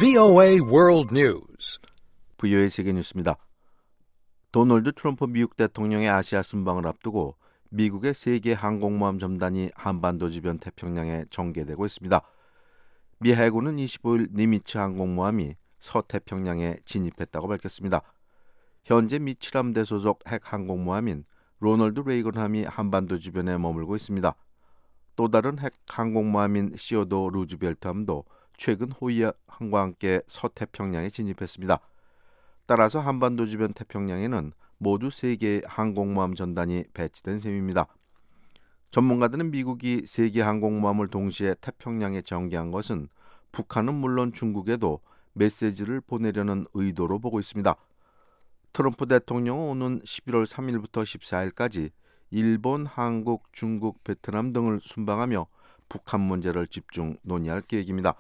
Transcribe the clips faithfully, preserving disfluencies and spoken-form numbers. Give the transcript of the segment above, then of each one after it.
브이오에이 World News. 브이오에이 세계 뉴스입니다. 도널드 트럼프 미국 대통령의 아시아 순방을 앞두고 미국의 세계 항공모함 전단이 한반도 주변 태평양에 전개되고 있습니다. 미 해군은 이십오일 니미츠 항공모함이 서태평양에 진입했다고 밝혔습니다. 현재 미 칠함대 소속 핵 항공모함인 로널드 레이건함이 한반도 주변에 머물고 있습니다. 또 다른 핵 항공모함인 시어도 루즈벨트함도 최근 호위함과 함께 서태평양에 진입했습니다. 따라서 한반도 주변 태평양에는 모두 세 개의 항공모함 전단이 배치된 셈입니다. 전문가들은 미국이 세 개 항공모함을 동시에 태평양에 전개한 것은 북한은 물론 중국에도 메시지를 보내려는 의도로 보고 있습니다. 트럼프 대통령은 오는 십일월 삼일부터 십사일까지 일본, 한국, 중국, 베트남 등을 순방하며 북한 문제를 집중 논의할 계획입니다.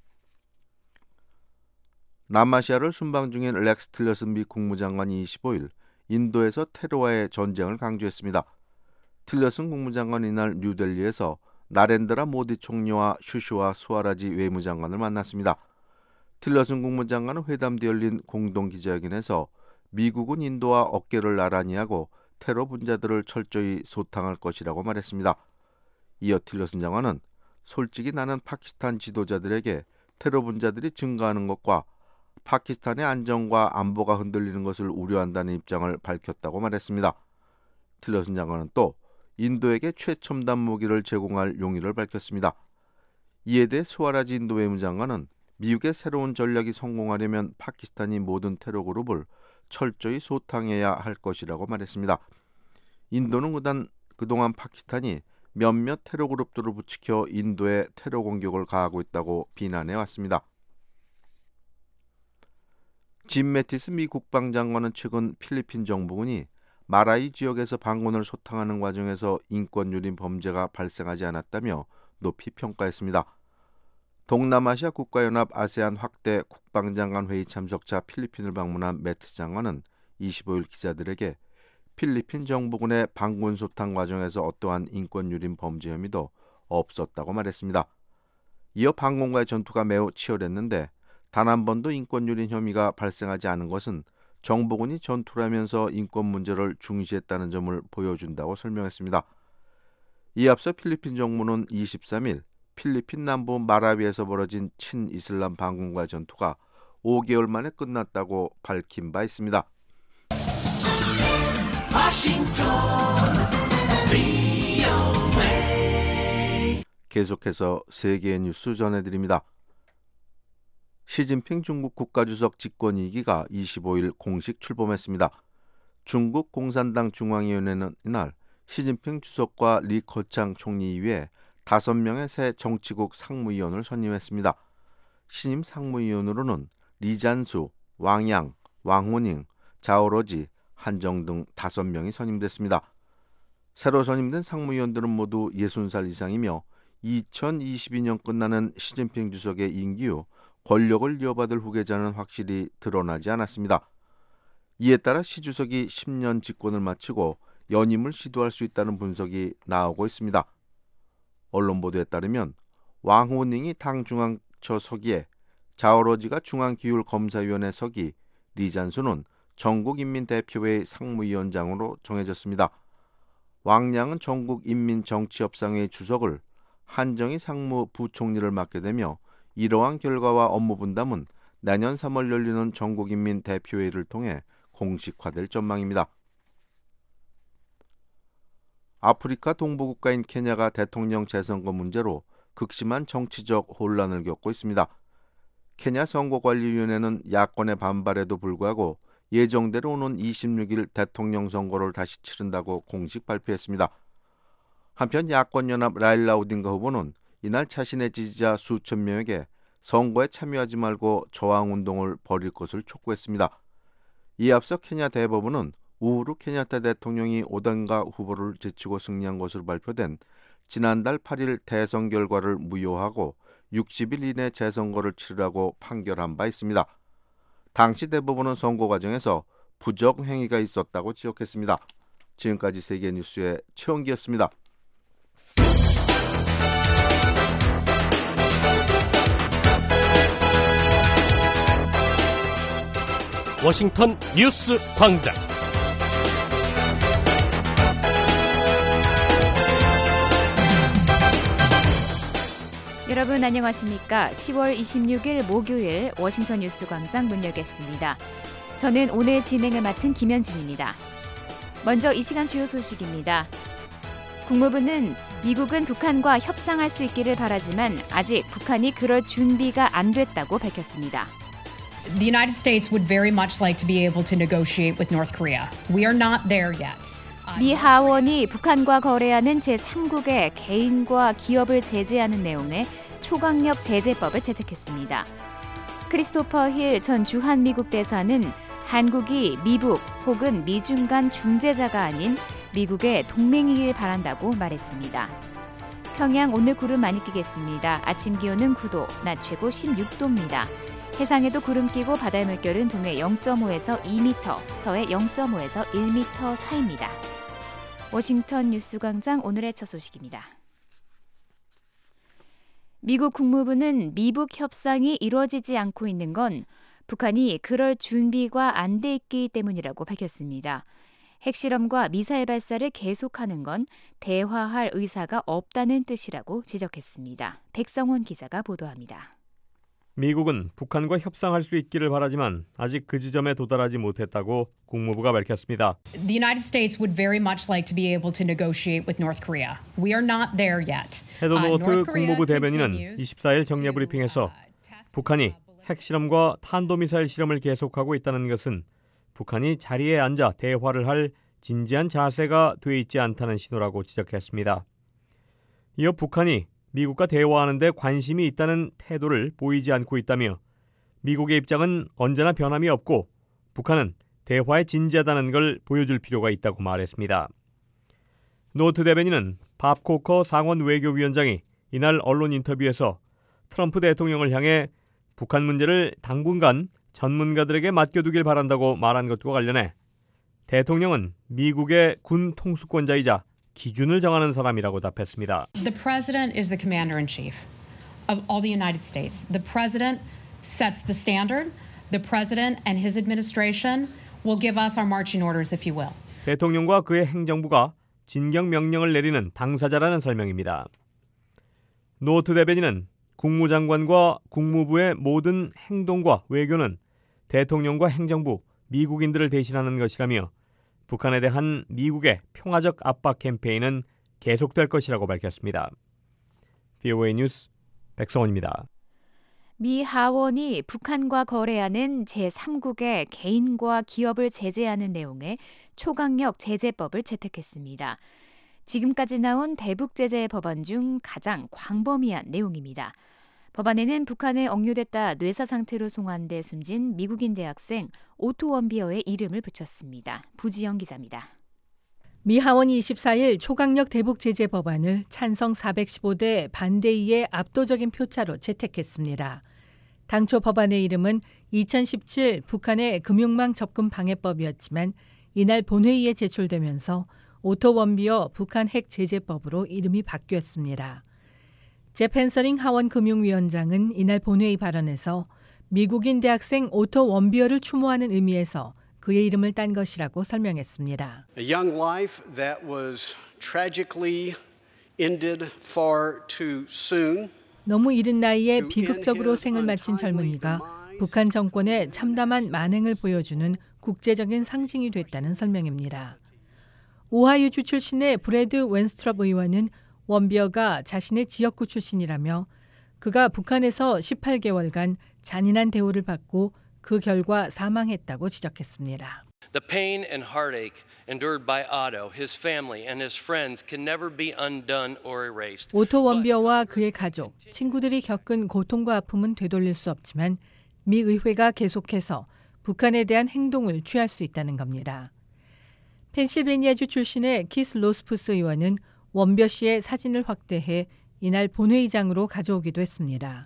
남아시아를 순방 중인 렉스 틸러슨 미 국무장관이 이십오일 인도에서 테러와의 전쟁을 강조했습니다. 틸러슨 국무장관은 이날 뉴델리에서 나렌드라 모디 총리와 슈슈와 수아라지 외무장관을 만났습니다. 틸러슨 국무장관은 회담 뒤 열린 공동기자회견에서 미국은 인도와 어깨를 나란히 하고 테러 분자들을 철저히 소탕할 것이라고 말했습니다. 이어 틸러슨 장관은 솔직히 나는 파키스탄 지도자들에게 테러 분자들이 증가하는 것과 파키스탄의 안정과 안보가 흔들리는 것을 우려한다는 입장을 밝혔다고 말했습니다. 틸러슨 장관은 또 인도에게 최첨단 무기를 제공할 용의를 밝혔습니다. 이에 대해 수아라지 인도 외무장관은 미국의 새로운 전략이 성공하려면 파키스탄이 모든 테러 그룹을 철저히 소탕해야 할 것이라고 말했습니다. 인도는 그단, 그동안 파키스탄이 몇몇 테러 그룹들을 부추겨 인도에 테러 공격을 가하고 있다고 비난해 왔습니다. 짐 매티스 미 국방장관은 최근 필리핀 정부군이 마라이 지역에서 반군을 소탕하는 과정에서 인권유린 범죄가 발생하지 않았다며 높이 평가했습니다. 동남아시아 국가연합 아세안 확대 국방장관 회의 참석차 필리핀을 방문한 매티스 장관은 이십오일 기자들에게 필리핀 정부군의 반군 소탕 과정에서 어떠한 인권유린 범죄 혐의도 없었다고 말했습니다. 이어 반군과의 전투가 매우 치열했는데 단 한 번도 인권유린 혐의가 발생하지 않은 것은 정부군이 전투를 하면서 인권 문제를 중시했다는 점을 보여준다고 설명했습니다. 이에 앞서 필리핀 정부는 이십삼일 필리핀 남부 마라위에서 벌어진 친이슬람 반군과의 전투가 오개월 만에 끝났다고 밝힌 바 있습니다. 워싱턴 브이오에이 계속해서 세계의 뉴스 전해드립니다. 시진핑 중국 국가주석 집권 이 기가 이십오일 공식 출범했습니다. 중국 공산당 중앙위원회는 이날 시진핑 주석과 리 거창 총리 이외에 다섯 명의 새 정치국 상무위원을 선임했습니다. 신임 상무위원으로는 리잔수, 왕양, 왕호닝, 자오러지, 한정 등 다섯 명이 선임됐습니다. 새로 선임된 상무위원들은 모두 예순 살 이상이며 이천이십이년 끝나는 시진핑 주석의 임기 후 권력을 이어받을 후계자는 확실히 드러나지 않았습니다. 이에 따라 시 주석이 십 년 집권을 마치고 연임을 시도할 수 있다는 분석이 나오고 있습니다. 언론 보도에 따르면 왕호닝이 당 중앙처 서기에 자오러지가 중앙기율검사위원회 서기, 리잔수는 전국인민대표회의 상무위원장으로 정해졌습니다. 왕양은 전국인민정치협상회의 주석을, 한정희 상무부총리를 맡게 되며 이러한 결과와 업무 분담은 내년 삼월 열리는 전국인민대표회의를 통해 공식화될 전망입니다. 아프리카 동부국가인 케냐가 대통령 재선거 문제로 극심한 정치적 혼란을 겪고 있습니다. 케냐 선거관리위원회는 야권의 반발에도 불구하고 예정대로 오는 이십육일 대통령 선거를 다시 치른다고 공식 발표했습니다. 한편 야권연합 라일라 오딩가 후보는 이날 자신의 지지자 수천 명에게 선거에 참여하지 말고 저항운동을 벌일 것을 촉구했습니다. 이에 앞서 케냐 대법원은 우후루 케냐타 대통령이 오딩가 후보를 제치고 승리한 것으로 발표된 지난달 팔일 대선 결과를 무효하고 육십일 이내 재선거를 치르라고 판결한 바 있습니다. 당시 대법원은 선거 과정에서 부적 행위가 있었다고 지적했습니다. 지금까지 세계뉴스의 최원기였습니다. 워싱턴 뉴스 광장. 여러분 안녕하십니까? 시월 이십육일 목요일 워싱턴 뉴스 광장 문 열겠습니다. 저는 오늘 진행을 맡은 김현진입니다. 먼저 이 시간 주요 소식입니다. 국무부는 미국은 북한과 협상할 수 있기를 바라지만 아직 북한이 그럴 준비가 안 됐다고 밝혔습니다. The United States would very much like to be able to negotiate with North Korea. We are not there yet. 미 하원이 북한과 거래하는 제삼국의 개인과 기업을 제재하는 내용의 초강력 제재법을 채택했습니다. 크리스토퍼 힐 전 주한미국 대사는 한국이 미북 혹은 미중 간 중재자가 아닌 미국의 동맹이길 바란다고 말했습니다. 평양 오늘 구름 많이 끼겠습니다. 아침 기온은 구 도, 낮 최고 십육 도입니다. 해상에도 구름 끼고 바다의 물결은 동해 영 점 오에서 이 미터, 서해 영 점 오에서 일 미터 사이입니다. 워싱턴 뉴스광장 오늘의 첫 소식입니다. 미국 국무부는 미북 협상이 이루어지지 않고 있는 건 북한이 그럴 준비가 안 돼 있기 때문이라고 밝혔습니다. 핵실험과 미사일 발사를 계속하는 건 대화할 의사가 없다는 뜻이라고 지적했습니다. 백성원 기자가 보도합니다. 미국은 북한과 협상할 수 있기를 바라지만 아직 그 지점에 도달하지 못했다고 국무부가 밝혔습니다. The United States would very much like to be able to negotiate with North Korea. We are not there yet. 헤더 노트 국무부 대변인은 이십사일 정례 브리핑에서 북한이 핵실험과 탄도미사일 실험을 계속하고 있다는 것은 북한이 자리에 앉아 대화를 할 진지한 자세가 돼 있지 않다는 신호라고 지적했습니다. 이어 북한이 미국과 대화하는 데 관심이 있다는 태도를 보이지 않고 있다며 미국의 입장은 언제나 변함이 없고 북한은 대화에 진지하다는 걸 보여줄 필요가 있다고 말했습니다. 노트 대변인은 밥 코커 상원 외교위원장이 이날 언론 인터뷰에서 트럼프 대통령을 향해 북한 문제를 당분간 전문가들에게 맡겨두길 바란다고 말한 것과 관련해 대통령은 미국의 군 통수권자이자 기준을 정하는 사람이라고 답했습니다. The president is the commander-in-chief of all the United States. The president sets the standard. The president and his administration will give us our marching orders, if you will. 대통령과 그의 행정부가 진경 명령을 내리는 당사자라는 설명입니다. 노트 대변인은 국무장관과 국무부의 모든 행동과 외교는 대통령과 행정부, 미국인들을 대신하는 것이라며 북한에 대한 미국의 평화적 압박 캠페인은 계속될 것이라고 밝혔습니다. 브이오에이 뉴스 백성원입니다. 미 하원이 북한과 거래하는 제삼국의 개인과 기업을 제재하는 내용의 초강력 제재법을 채택했습니다. 지금까지 나온 대북 제재 법안 중 가장 광범위한 내용입니다. 법안에는 북한에 억류됐다 뇌사 상태로 송환돼 숨진 미국인 대학생 오토 원비어의 이름을 붙였습니다. 부지영 기자입니다. 미 하원이 이십사일 초강력 대북 제재 법안을 찬성 사백십오 대 반대 이의 압도적인 표차로 채택했습니다. 당초 법안의 이름은 이천십칠 북한의 금융망 접근 방해법이었지만 이날 본회의에 제출되면서 오토 원비어 북한 핵 제재법으로 이름이 바뀌었습니다. 제 펜서링 하원 금융위원장은 이날 본회의 발언에서 미국인 대학생 오토 원비어를 추모하는 의미에서 그의 이름을 딴 것이라고 설명했습니다. A young life that was tragically ended far too soon. 너무 이른 나이에 비극적으로 생을 마친 젊은이가 북한 정권의 참담한 만행을 보여주는 국제적인 상징이 됐다는 설명입니다. 오하이오주 출신의 브래드 웬스트럽 의원은 원비어가 자신의 지역구 출신이라며 그가 북한에서 십팔 개월간 잔인한 대우를 받고 그 결과 사망했다고 지적했습니다. The pain and heartache endured by Otto, his family and his friends can never be undone or erased. 오토 원비어와 그의 가족, 친구들이 겪은 고통과 아픔은 되돌릴 수 없지만 미 의회가 계속해서 북한에 대한 행동을 취할 수 있다는 겁니다. 펜실베니아주 출신의 키스 로스푸스 의원은 원비어 씨의 사진을 확대해 이날 본회의장으로 가져오기도 했습니다.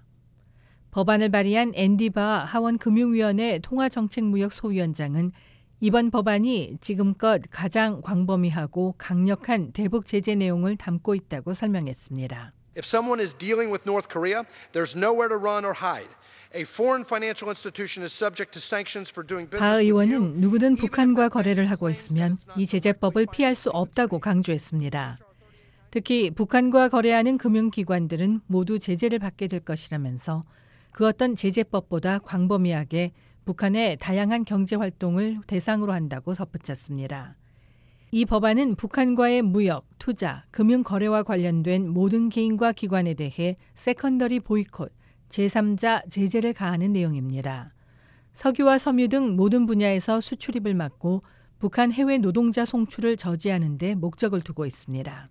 법안을 발의한 앤디 바 하원 금융위원회 통화정책무역 소위원장은 이번 법안이 지금껏 가장 광범위하고 강력한 대북 제재 내용을 담고 있다고 설명했습니다. If someone is dealing with North Korea, there's nowhere to run or hide. A foreign financial institution is subject to sanctions for doing business. 바 의원은 누구든 북한과 거래를 하고 있으면 이 제재법을 피할 수 없다고 강조했습니다. 특히 북한과 거래하는 금융기관들은 모두 제재를 받게 될 것이라면서 그 어떤 제재법보다 광범위하게 북한의 다양한 경제활동을 대상으로 한다고 덧붙였습니다. 이 법안은 북한과의 무역, 투자, 금융거래와 관련된 모든 개인과 기관에 대해 세컨더리 보이콧, 제삼자 제재를 가하는 내용입니다. 석유와 섬유 등 모든 분야에서 수출입을 막고 북한 해외 노동자 송출을 저지하는 데 목적을 두고 있습니다.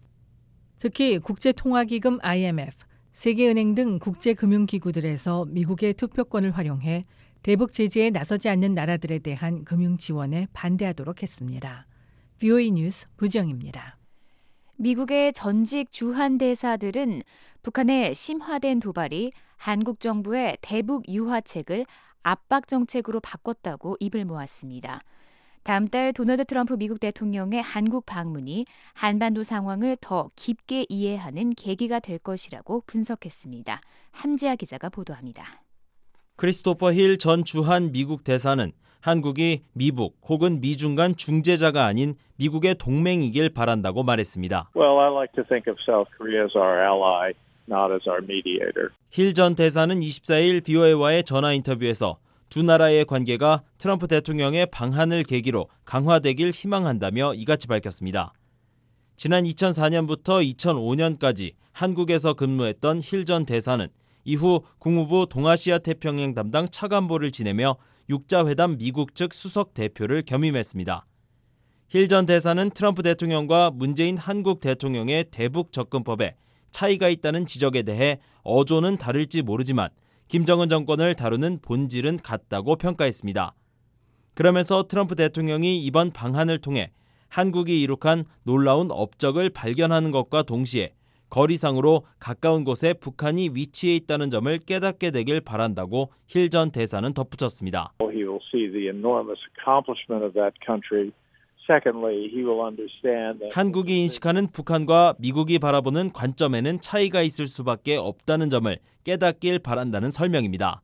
특히 국제통화기금 아이엠에프, 세계은행 등 국제금융기구들에서 미국의 투표권을 활용해 대북 제재에 나서지 않는 나라들에 대한 금융 지원에 반대하도록 했습니다. 브이오에이 뉴스 부지영입니다. 미국의 전직 주한 대사들은 북한의 심화된 도발이 한국 정부의 대북 유화책을 압박 정책으로 바꿨다고 입을 모았습니다. 다음 달 도널드 트럼프 미국 대통령의 한국 방문이 한반도 상황을 더 깊게 이해하는 계기가 될 것이라고 분석했습니다. 함지아 기자가 보도합니다. 크리스토퍼 힐 전 주한 미국 대사는 한국이 미북 혹은 미중 간 중재자가 아닌 미국의 동맹이길 바란다고 말했습니다. Well, I like to think of South Korea as our ally, not as our mediator. 힐 전 대사는 이십사일 브이오에이와의 전화 인터뷰에서 두 나라의 관계가 트럼프 대통령의 방한을 계기로 강화되길 희망한다며 이같이 밝혔습니다. 지난 이천사년부터 이천오년까지 한국에서 근무했던 힐 전 대사는 이후 국무부 동아시아 태평양 담당 차관보를 지내며 육자회담 미국 측 수석 대표를 겸임했습니다. 힐 전 대사는 트럼프 대통령과 문재인 한국 대통령의 대북 접근법에 차이가 있다는 지적에 대해 어조는 다를지 모르지만 김정은 정권을 다루는 본질은 같다고 평가했습니다. 그러면서 트럼프 대통령이 이번 방한을 통해 한국이 이룩한 놀라운 업적을 발견하는 것과 동시에 거리상으로 가까운 곳에 북한이 위치해 있다는 점을 깨닫게 되길 바란다고 힐 전 대사는 덧붙였습니다. He will see the enormous accomplishment of that country. Secondly, he will understand that 한국이 인식하는 북한과 미국이 바라보는 관점에는 차이가 있을 수밖에 없다는 점을 깨닫길 바란다는 설명입니다.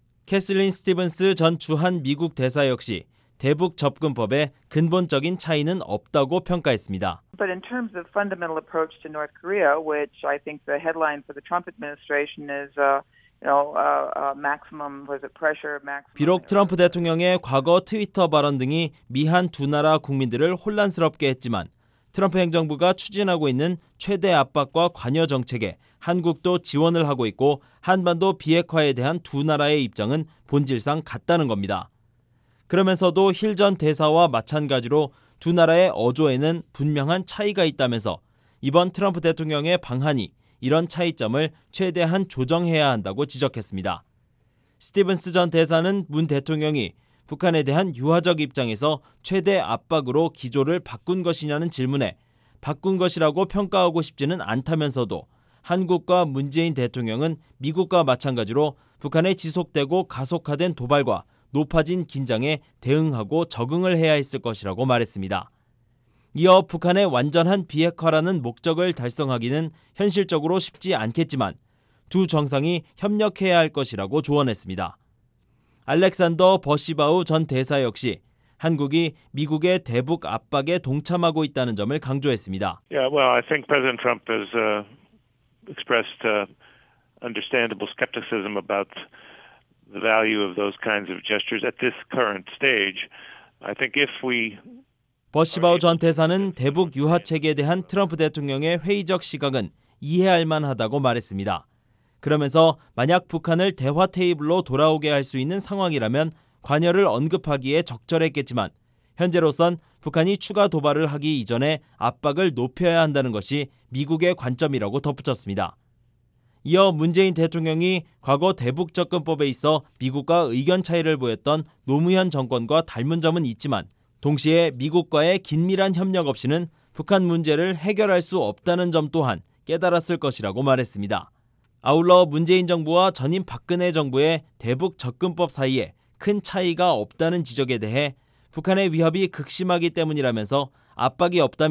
캐슬린 스티븐스 전 주한 미국 대사 역시 대북 접근법에 근본적인 차이는 없다고 평가했습니다. But in terms of fundamental approach to North Korea, which I think the headline for the Trump administration is, uh, you know, uh, uh, maximum was it pressure, maximum. 비록 트럼프 대통령의 과거 트위터 발언 등이 미한 두 나라 국민들을 혼란스럽게 했지만 트럼프 행정부가 추진하고 있는 최대 압박과 관여 정책에 한국도 지원을 하고 있고 한반도 비핵화에 대한 두 나라의 입장은 본질상 같다는 겁니다. 그러면서도 힐 전 대사와 마찬가지로 두 나라의 어조에는 분명한 차이가 있다면서 이번 트럼프 대통령의 방한이 이런 차이점을 최대한 조정해야 한다고 지적했습니다. 스티븐스 전 대사는 문 대통령이 북한에 대한 유화적 입장에서 최대 압박으로 기조를 바꾼 것이냐는 질문에 바꾼 것이라고 평가하고 싶지는 않다면서도 한국과 문재인 대통령은 미국과 마찬가지로 북한의 지속되고 가속화된 도발과 높아진 긴장에 대응하고 적응을 해야 했을 것이라고 말했습니다. 이어 북한의 완전한 비핵화라는 목적을 달성하기는 현실적으로 쉽지 않겠지만 두 정상이 협력해야 할 것이라고 조언했습니다. 알렉산더 버시바우 전 대사 역시 한국이 미국의 대북 압박에 동참하고 있다는 점을 강조했습니다. Yeah, well, I think President Trump has uh, expressed uh, understandable skepticism about the value of those kinds of gestures at this current stage. I think if we 버시바우 전 대사는 대북 유화책에 대한 트럼프 대통령의 회의적 시각은 이해할 만하다고 말했습니다. 그러면서 만약 북한을 대화 테이블로 돌아오게 할 수 있는 상황이라면 관여를 언급하기에 적절했겠지만 현재로선 북한이 추가 도발을 하기 이전에 압박을 높여야 한다는 것이 미국의 관점이라고 덧붙였습니다. 이어 문재인 대통령이 과거 대북 접근법에 있어 미국과 의견 차이를 보였던 노무현 정권과 닮은 점은 있지만 동시에 미국과의 긴밀한 협력 없이는 북한 문제를 해결할 수 없다는 점 또한 깨달았을 것이라고 말했습니다. 아울러 문재인 정부와 전임 박근혜 정부의 대북 접근법 사이에 큰 차이가 없다는 지적에 대해 북한의 위협이 극심하기 때문이라면서 압박이 없다면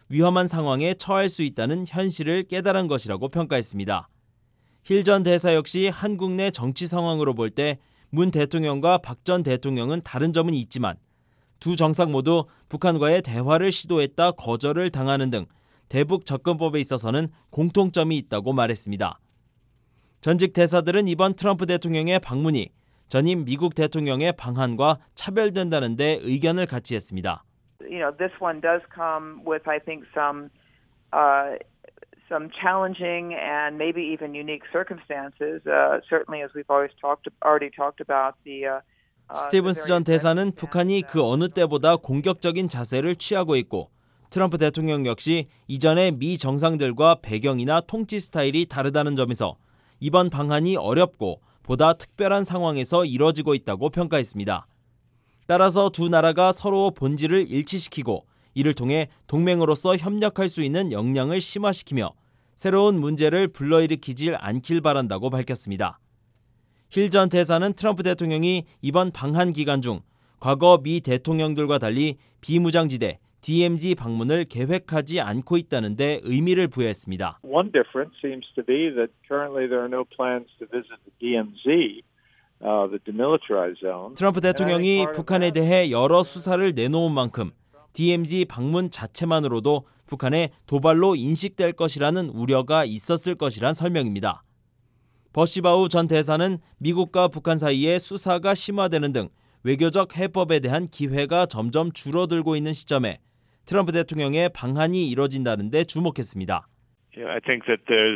위험한 상황에 처할 수 있다는 현실을 깨달은 것이라고 평가했습니다. 힐 전 대사 역시 한국 내 정치 상황으로 볼 때 문 대통령과 박 전 대통령은 다른 점은 있지만 두 정상 모두 북한과의 대화를 시도했다 거절을 당하는 등 대북 접근법에 있어서는 공통점이 있다고 말했습니다. 전직 대사들은 이번 트럼프 대통령의 방문이 전임 미국 대통령의 방한과 차별된다는 데 의견을 같이 했습니다. You know, this one does come with, I think, some uh, some challenging and maybe even unique circumstances. Uh, certainly, as we've always talked, already talked about the. Uh, 스티븐스 전 대사는 북한이 그 어느 때보다 공격적인 자세를 취하고 있고 트럼프 대통령 역시 이전의 미 정상들과 배경이나 통치 스타일이 다르다는 점에서 이번 방한이 어렵고 보다 특별한 상황에서 이뤄지고 있다고 평가했습니다. 따라서 두 나라가 서로 본질을 일치시키고 이를 통해 동맹으로서 협력할 수 있는 역량을 심화시키며 새로운 문제를 불러일으키질 않길 바란다고 밝혔습니다. 힐 전 대사는 트럼프 대통령이 이번 방한 기간 중 과거 미 대통령들과 달리 비무장지대 디엠지 방문을 계획하지 않고 있다는 데 의미를 부여했습니다. One difference seems to be that currently there are no plans to visit the 디엠지, uh, the demilitarized zone. 트럼프 대통령이 북한에 대해 여러 수사를 내놓은 만큼 디엠지 방문 자체만으로도 북한의 도발로 인식될 것이라는 우려가 있었을 것이란 설명입니다. 버시바우 전 대사는 미국과 북한 사이에 수사가 심화되는 등 외교적 해법에 대한 기회가 점점 줄어들고 있는 시점에 트럼프 대통령의 방한이 이뤄진다는 데 주목했습니다. Yeah, I think that there's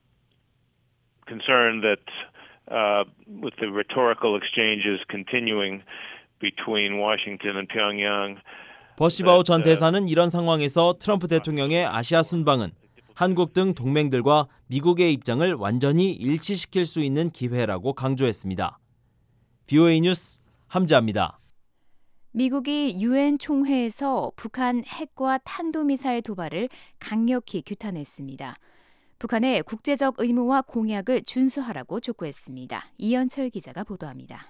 concern that uh, with the rhetorical exchanges continuing between Washington and Pyongyang. 버시바우 전 대사는 이런 상황에서 트럼프 대통령의 아시아 순방은 한국 등 동맹들과 미국의 입장을 완전히 일치시킬 수 있는 기회라고 강조했습니다. 비오에이 뉴스 함지아입니다. 미국이 유엔 총회에서 북한 핵과 탄도미사일 도발을 강력히 규탄했습니다. 북한의 국제적 의무와 공약을 준수하라고 촉구했습니다. 이현철 기자가 보도합니다.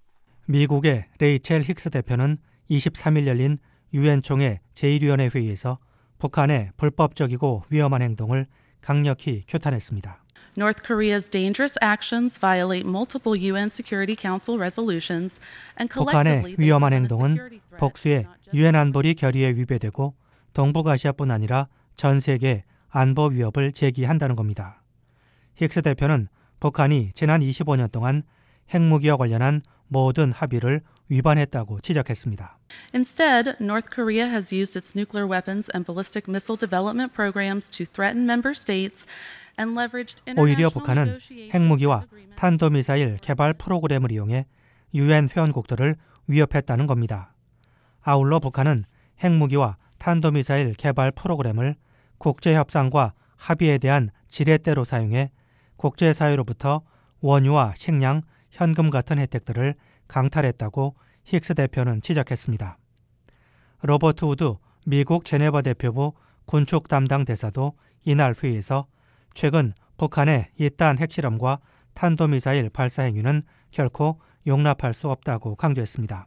미국의 레이첼 힉스 대표는 이십삼 일 열린 유엔 총회 제일 위원회 회의에서 북한의 불법적이고 위험한 행동을 강력히 규탄했습니다. North Korea's dangerous actions violate multiple 유엔 Security Council resolutions and collectively 북한의 위험한 행동은 복수의 유엔 안보리 결의에 위배되고 동북아시아뿐 아니라 전 세계 안보 위협을 제기한다는 겁니다. 힉스 대표는 북한이 지난 이십오 년 동안 핵무기와 관련한 모든 합의를 위반했다고 지적했습니다. Instead, North Korea has used its nuclear weapons and ballistic missile development programs to threaten member states and leveraged 오히려 international 북한은 negotiations 핵무기와 탄도미사일 개발 프로그램을 이용해 유엔 회원국들을 위협했다는 겁니다. 아울러 북한은 핵무기와 탄도미사일 개발 프로그램을 국제협상과 합의에 대한 지렛대로 사용해 국제사회로부터 원유와 식량, 현금 같은 혜택들을 강탈했다고 힉스 대표는 지적했습니다. 로버트 우드 미국 제네바 대표부 군축 담당 대사도 이날 회의에서 최근 북한의 이딴 핵실험과 탄도미사일 발사 행위는 결코 용납할 수 없다고 강조했습니다.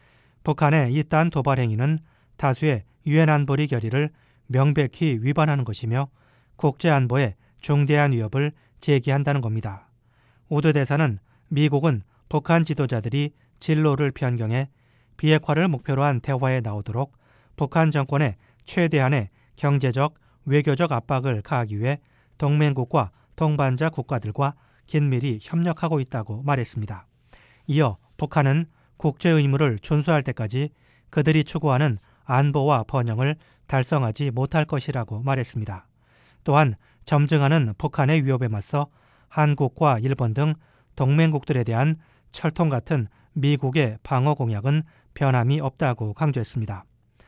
북한의 이딴 도발 행위는 다수의 유엔 안보리 결의를 명백히 위반하는 것이며 국제안보에 중대한 위협을 제기한다는 겁니다. 우드 대사는 미국은 북한 지도자들이 진로를 변경해 비핵화를 목표로 한 대화에 나오도록 북한 정권에 최대한의 경제적, 외교적 압박을 가하기 위해 동맹국과 동반자 국가들과 긴밀히 협력하고 있다고 말했습니다. 이어 북한은 국제 의무를 준수할 때까지 그들이 추구하는 안보와 번영을 달성하지 못할 것이라고 말했습니다. 또한 점증하는 북한의 위협에 맞서 한국과 일본 등 동맹국들에 대한 철통 같은 미국의 방어 공약은 변함이 없다고 강조했습니다.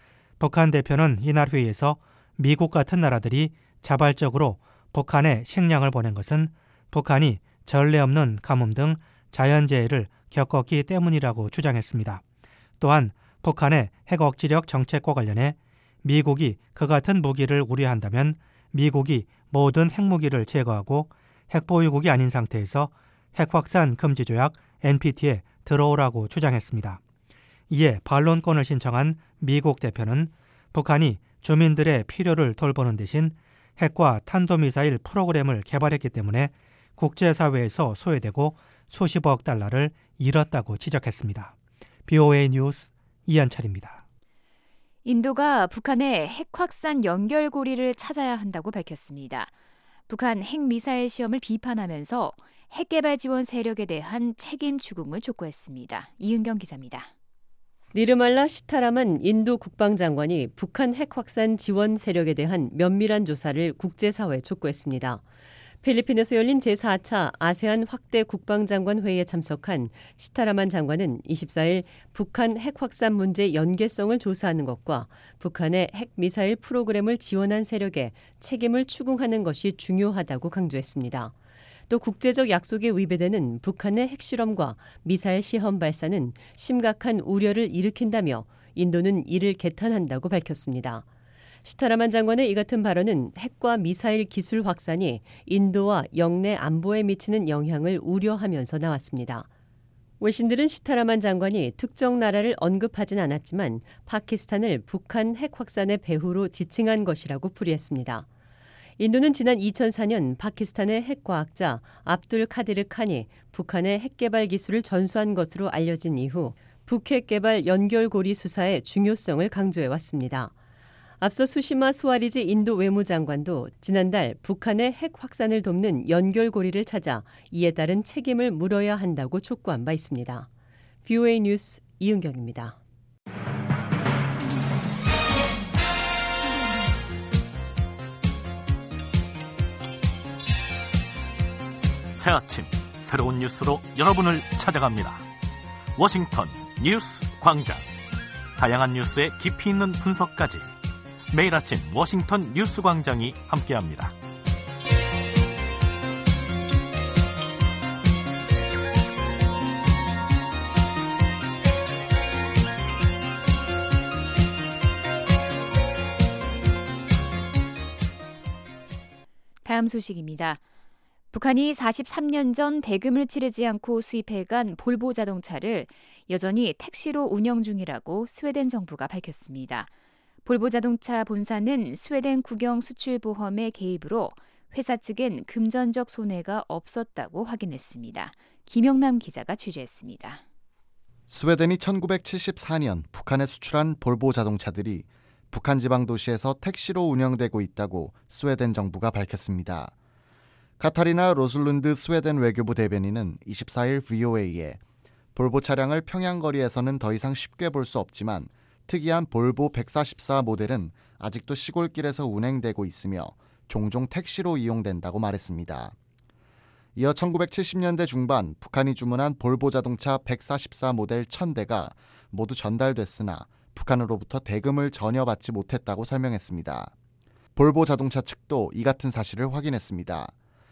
북한 대표는 이날 회의에서 미국 같은 나라들이 자발적으로 북한에 식량을 보낸 것은 북한이 전례 없는 가뭄 등 자연재해를 겪었기 때문이라고 주장했습니다. 또한 북한의 핵 억지력 정책과 관련해 미국이 그 같은 무기를 우려한다면 미국이 모든 핵무기를 제거하고 핵보유국이 아닌 상태에서 핵확산 금지 조약 엔피티에 들어오라고 주장했습니다. 이에 반론권을 신청한 미국 대표는 북한이 주민들의 필요를 돌보는 대신 핵과 탄도미사일 프로그램을 개발했기 때문에 국제사회에서 소외되고 수십억 달러를 잃었다고 지적했습니다. 비오에이 뉴스 이한철입니다. 인도가 북한의 핵 확산 연결고리를 찾아야 한다고 밝혔습니다. 북한 핵미사일 시험을 비판하면서 핵개발 지원 세력에 대한 책임 추궁을 촉구했습니다. 이은경 기자입니다. 니르말라 시타라만 인도 국방장관이 북한 핵 확산 지원 세력에 대한 면밀한 조사를 국제사회에 촉구했습니다. 필리핀에서 열린 제사 차 아세안 확대 국방장관 회의에 참석한 시타라만 장관은 이십사일 북한 핵 확산 문제 연계성을 조사하는 것과 북한의 핵 미사일 프로그램을 지원한 세력에 책임을 추궁하는 것이 중요하다고 강조했습니다. 또 국제적 약속에 위배되는 북한의 핵실험과 미사일 시험 발사는 심각한 우려를 일으킨다며 인도는 이를 개탄한다고 밝혔습니다. 시타라만 장관의 이 같은 발언은 핵과 미사일 기술 확산이 인도와 영내 안보에 미치는 영향을 우려하면서 나왔습니다. 외신들은 시타라만 장관이 특정 나라를 언급하진 않았지만 파키스탄을 북한 핵 확산의 배후로 지칭한 것이라고 풀이했습니다. 인도는 지난 이천사년 파키스탄의 핵과학자 압둘 카디르 칸이 북한의 핵개발 기술을 전수한 것으로 알려진 이후 북핵 개발 연결고리 수사의 중요성을 강조해왔습니다. 앞서 수시마 수아리지 인도 외무장관도 지난달 북한의 핵 확산을 돕는 연결고리를 찾아 이에 따른 책임을 물어야 한다고 촉구한 바 있습니다. 비오에이 뉴스 이은경입니다. 새 아침 새로운 뉴스로 여러분을 찾아갑니다. 워싱턴 뉴스 광장. 다양한 뉴스의 깊이 있는 분석까지 매일 아침 워싱턴 뉴스 광장이 함께합니다. 다음 소식입니다. 북한이 사십삼 년 전 대금을 치르지 않고 수입해간 볼보 자동차를 여전히 택시로 운영 중이라고 스웨덴 정부가 밝혔습니다. 볼보 자동차 본사는 스웨덴 국영 수출보험의 개입으로 회사 측엔 금전적 손해가 없었다고 확인했습니다. 김영남 기자가 취재했습니다. 스웨덴이 천구백칠십사 년 북한에 수출한 볼보 자동차들이 북한 지방 도시에서 택시로 운영되고 있다고 스웨덴 정부가 밝혔습니다. 카타리나 로슬룬드 스웨덴 외교부 대변인은 이십사일 브이오에이에 볼보 차량을 평양 거리에서는 더 이상 쉽게 볼 수 없지만 특이한 볼보 백사십사 모델은 아직도 시골길에서 운행되고 있으며 종종 택시로 이용된다고 말했습니다. 이어 천구백칠십 년대 중반 북한이 주문한 볼보 자동차 백사십사 모델 천 대가 모두 전달됐으나 북한으로부터 대금을 전혀 받지 못했다고 설명했습니다. 볼보 자동차 측도 이 같은 사실을 확인했습니다.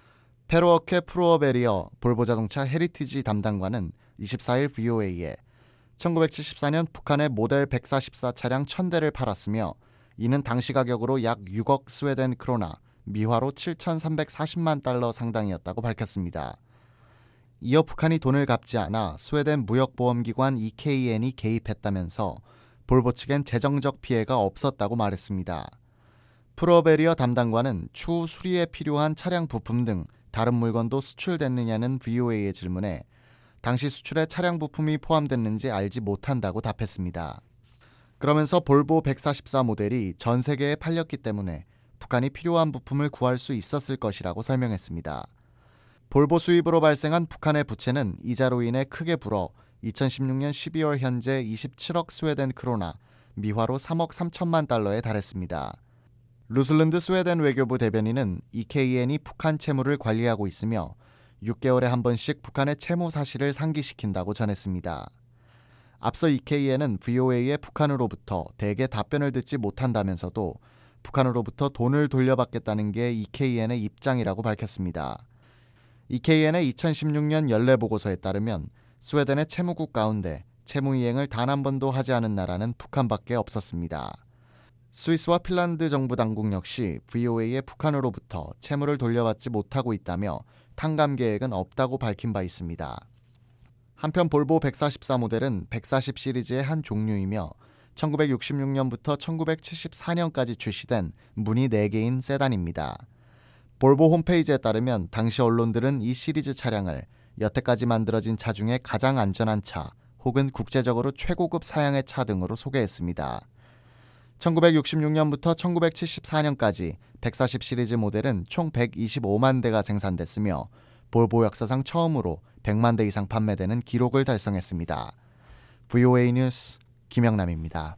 페로어케 프루어베리어 볼보 자동차 헤리티지 담당관은 이십사일 브이오에이에 천구백칠십사 년 북한의 모델 백사십사 차량 천 대를 팔았으며 이는 당시 가격으로 약 육억 스웨덴 크로나, 미화로 칠천삼백사십만 달러 상당이었다고 밝혔습니다. 이어 북한이 돈을 갚지 않아 스웨덴 무역보험기관 이케이엔이 개입했다면서 볼보 측엔 재정적 피해가 없었다고 말했습니다. 프로베리어 담당관은 추후 수리에 필요한 차량 부품 등 다른 물건도 수출됐느냐는 브이오에이의 질문에 당시 수출에 차량 부품이 포함됐는지 알지 못한다고 답했습니다. 그러면서 볼보 백사십사 모델이 전 세계에 팔렸기 때문에 북한이 필요한 부품을 구할 수 있었을 것이라고 설명했습니다. 볼보 수입으로 발생한 북한의 부채는 이자로 인해 크게 불어 이천십육 년 십이월 현재 이십칠억 스웨덴 크로나, 미화로 삼억 삼천만 달러에 달했습니다. 루슬른드 스웨덴 외교부 대변인은 이케이엔이 북한 채무를 관리하고 있으며 육 개월에 한 번씩 북한의 채무 사실을 상기시킨다고 전했습니다. 앞서 이케이엔은 브이오에이의 북한으로부터 대개 답변을 듣지 못한다면서도 북한으로부터 돈을 돌려받겠다는 게 이케이엔의 입장이라고 밝혔습니다. 이케이엔의 이천십육 년 연례보고서에 따르면 스웨덴의 채무국 가운데 채무 이행을 단 한 번도 하지 않은 나라는 북한밖에 없었습니다. 스위스와 핀란드 정부 당국 역시 브이오에이의 북한으로부터 채무를 돌려받지 못하고 있다며 탕감 계획은 없다고 밝힌 바 있습니다. 한편 볼보 백사십사 모델은 백사십 시리즈의 한 종류이며 천구백육십육 년부터 천구백칠십사 년까지 출시된 문이 네 개인 세단입니다. 볼보 홈페이지에 따르면 당시 언론들은 이 시리즈 차량을 여태까지 만들어진 차 중에 가장 안전한 차 혹은 국제적으로 최고급 사양의 차 등으로 소개했습니다. 천구백육십육 년부터 천구백칠십사 년까지 백사십 시리즈 모델은 총 백이십오만 대가 생산됐으며 볼보 역사상 처음으로 백만 대 이상 판매되는 기록을 달성했습니다. 브이오에이 뉴스 김영남입니다.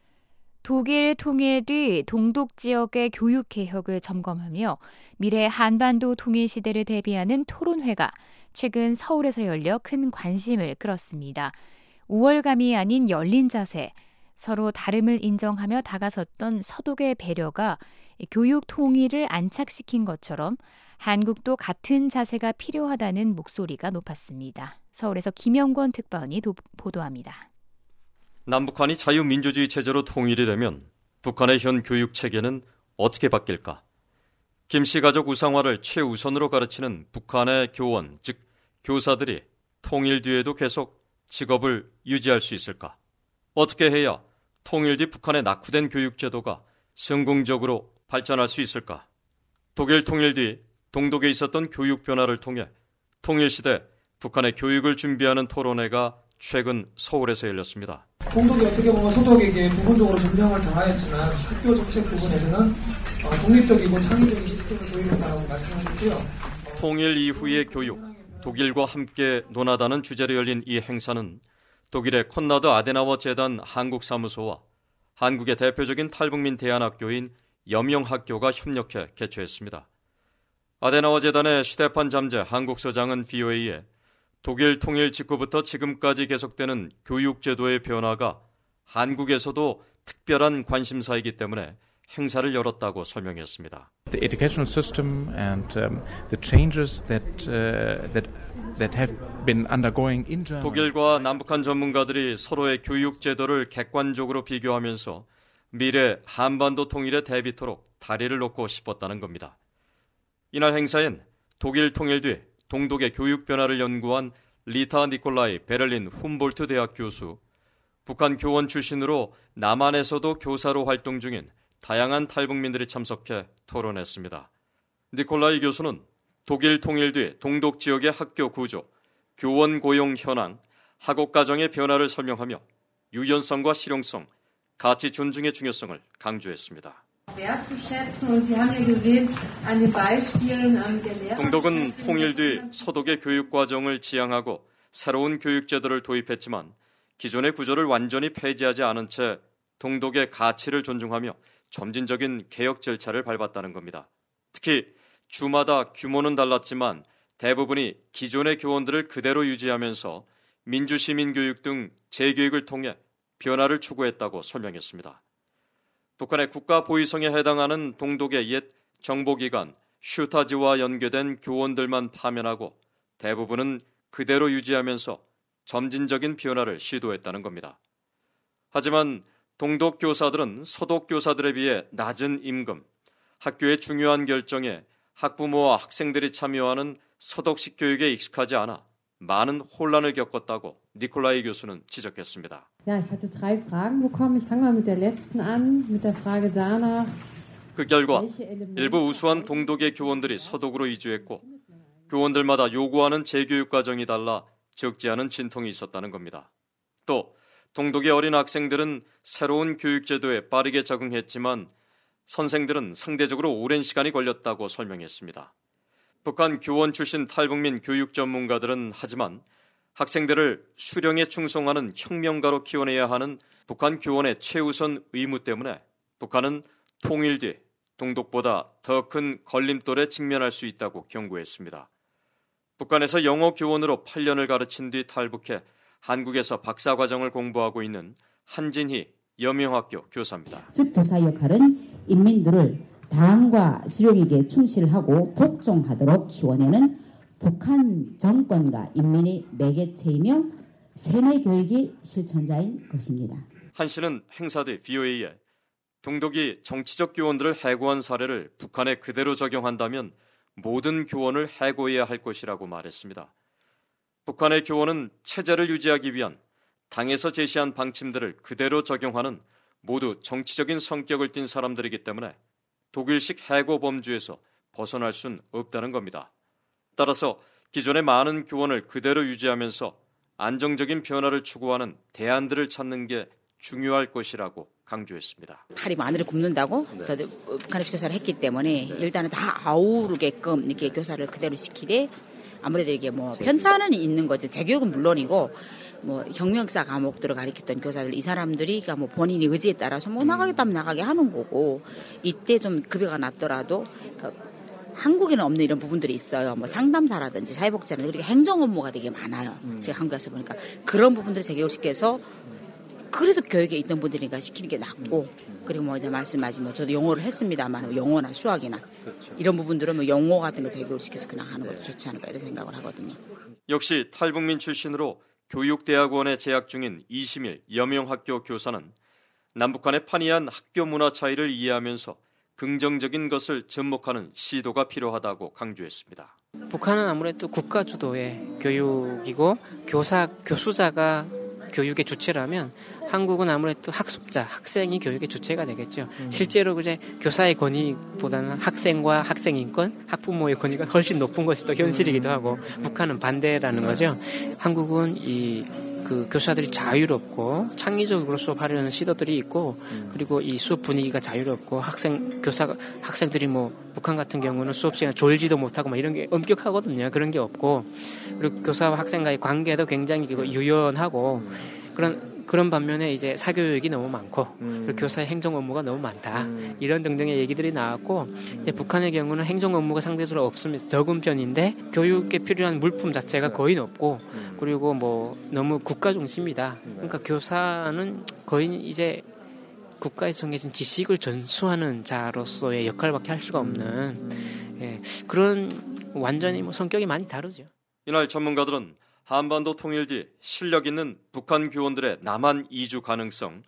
독일 통일 뒤 동독 지역의 교육 개혁을 점검하며 미래 한반도 통일 시대를 대비하는 토론회가 최근 서울에서 열려 큰 관심을 끌었습니다. 우월감이 아닌 열린 자세, 서로 다름을 인정하며 다가섰던 서독의 배려가 교육 통일을 안착시킨 것처럼 한국도 같은 자세가 필요하다는 목소리가 높았습니다. 서울에서 김영권 특파원이 도, 보도합니다. 남북한이 자유민주주의 체제로 통일이 되면 북한의 현 교육 체계는 어떻게 바뀔까? 김씨 가족 우상화를 최우선으로 가르치는 북한의 교원, 즉 교사들이 통일 뒤에도 계속 직업을 유지할 수 있을까? 어떻게 해야 통일 뒤 북한의 낙후된 교육 제도가 성공적으로 발전할 수 있을까? 독일 통일 뒤 동독에 있었던 교육 변화를 통해 통일 시대 북한의 교육을 준비하는 토론회가 최근 서울에서 열렸습니다. 동독이 어떻게 보면 소독에게 부분적으로 점령을 당하였지만 학교 정책 부분에서는 독립적이고 창의적인 시스템을 도입했다고 말씀하셨고요. 통일 이후의 교육, 독일과 함께 논하다는 주제로 열린 이 행사는 독일의 콘라드 아데나워 재단 한국사무소와 한국의 대표적인 탈북민 대안학교인 염영학교가 협력해 개최했습니다. 아데나워 재단의 슈테판 잠재 한국서장은 브이오에이에 독일 통일 직후부터 지금까지 계속되는 교육제도의 변화가 한국에서도 특별한 관심사이기 때문에 행사를 열었다고 설명했습니다. The educational system and um, the changes that uh, that that have been undergoing in Germany. 독일과 남북한 전문가들이 서로의 교육 제도를 객관적으로 비교하면서 미래 한반도 통일에 대비토록 다리를 놓고 싶었다는 겁니다. 이날 행사엔 독일 통일 뒤 동독의 교육 변화를 연구한 리타 니콜라이 베를린 훔볼트 대학 교수, 북한 교원 출신으로 남한에서도 교사로 활동 중인 다양한 탈북민들이 참석해 토론했습니다. 니콜라이 교수는 독일 통일 뒤 동독 지역의 학교 구조, 교원 고용 현황, 학업 과정의 변화를 설명하며 유연성과 실용성, 가치 존중의 중요성을 강조했습니다. 동독은 통일 뒤 서독의 교육 과정을 지향하고 새로운 교육 제도를 도입했지만 기존의 구조를 완전히 폐지하지 않은 채 동독의 가치를 존중하며 점진적인 개혁 절차를 밟았다는 겁니다. 특히 주마다 규모는 달랐지만 대부분이 기존의 교원들을 그대로 유지하면서 민주시민교육 등 재교육을 통해 변화를 추구했다고 설명했습니다. 북한의 국가 보위성에 해당하는 동독의 옛 정보기관 슈타지와 연계된 교원들만 파면하고 대부분은 그대로 유지하면서 점진적인 변화를 시도했다는 겁니다. 하지만 동독 교사들은 서독 교사들에 비해 낮은 임금, 학교의 중요한 결정에 학부모와 학생들이 참여하는 서독식 교육에 익숙하지 않아 많은 혼란을 겪었다고 니콜라이 교수는 지적했습니다. Ja, ich hatte drei Fragen bekommen. Ich fange mal mit der letzten an, mit der Frage danach. 그 결과 일부 우수한 동독의 교원들이 서독으로 이주했고 교원들마다 요구하는 재교육 과정이 달라 적지 않은 진통이 있었다는 겁니다. 또 동독의 어린 학생들은 새로운 교육 제도에 빠르게 적응했지만 선생들은 상대적으로 오랜 시간이 걸렸다고 설명했습니다. 북한 교원 출신 탈북민 교육 전문가들은 하지만 학생들을 수령에 충성하는 혁명가로 키워내야 하는 북한 교원의 최우선 의무 때문에 북한은 통일 뒤 동독보다 더 큰 걸림돌에 직면할 수 있다고 경고했습니다. 북한에서 영어 교원으로 팔 년을 가르친 뒤 탈북해 한국에서 박사과정을 공부하고 있는 한진희 염영학교 교사입니다. 즉 교사 역할은 인민들을 당과 수령에게 충실하고 복종하도록 키워내는 북한 정권과 인민의 매개체이며 세뇌 교육의 실천자인 것입니다. 한 씨는 행사 뒤 브이오에이에 동독이 정치적 교원들을 해고한 사례를 북한에 그대로 적용한다면 모든 교원을 해고해야 할 것이라고 말했습니다. 북한의 교원은 체제를 유지하기 위한 당에서 제시한 방침들을 그대로 적용하는 모두 정치적인 성격을 띤 사람들이기 때문에 독일식 해고 범주에서 벗어날 순 없다는 겁니다. 따라서 기존의 많은 교원을 그대로 유지하면서 안정적인 변화를 추구하는 대안들을 찾는 게 중요할 것이라고 강조했습니다. 팔이 마늘을 굽는다고 네. 저도 북한에서 교사를 했기 때문에 네. 일단은 다 아우르게끔 이렇게 교사를 그대로 시키되 아무래도 이게 뭐 편차는 있는 거죠. 재교육은 물론이고 뭐 혁명사 과목들을 가르쳤던 교사들 이 사람들이 그러니까 뭐 본인이 의지에 따라서 뭐 나가겠다면 나가게 하는 거고 이때 좀 급여가 낮더라도 그 한국에는 없는 이런 부분들이 있어요. 뭐 상담사라든지 사회복지라든지 그리고 행정 업무가 되게 많아요. 음. 제가 한국에 와서 보니까 그런 부분들을 재교육시켜서 그래도 교육에 있던 분들이니까 시키는 게 낫고 그리고 뭐 이제 말씀하신 뭐 저도 영어를 했습니다만 영어나 수학이나 그렇죠. 이런 부분들은 뭐 영어 같은 거 재교육시켜서 그냥 하는 것도 좋지 않을까 이런 생각을 하거든요. 역시 탈북민 출신으로 교육대학원에 재학 중인 이시밀 여명학교 교사는 남북한의 판이한 학교 문화 차이를 이해하면서 긍정적인 것을 접목하는 시도가 필요하다고 강조했습니다. 북한은 아무래도 국가 주도의 교육이고 교사, 교수자가 교육의 주체라면 한국은 아무래도 학습자, 학생이 교육의 주체가 되겠죠. 음. 실제로 그제 교사의 권위보다는 학생과 학생 인권, 학부모의 권위가 훨씬 높은 것이 또 현실이기도 하고 북한은 반대라는 거죠. 한국은 이 그 교사들이 자유롭고 창의적으로 수업하려는 시도들이 있고 그리고 이 수업 분위기가 자유롭고 학생 교사 학생들이 뭐 북한 같은 경우는 수업 시간에 졸지도 못하고 막 이런 게 엄격하거든요. 그런 게 없고 그리고 교사와 학생과의 관계도 굉장히 유연하고 그런 그런 반면에 이제 사교육이 너무 많고 그리고 교사의 행정 업무가 너무 많다 이런 등등의 얘기들이 나왔고 이제 북한의 경우는 행정 업무가 상대적으로 없으면서 적은 편인데 교육에 필요한 물품 자체가 거의 없고 그리고 뭐 너무 국가 중심이다. 그러니까 교사는 거의 이제 국가에서 정해진 지식을 전수하는 자로서의 역할밖에 할 수가 없는 예, 그런 완전히 뭐 성격이 많이 다르죠. 이날 전문가들은 한반도 통일 뒤 실력 있는 북한 교원들의 남한 이주 가능성,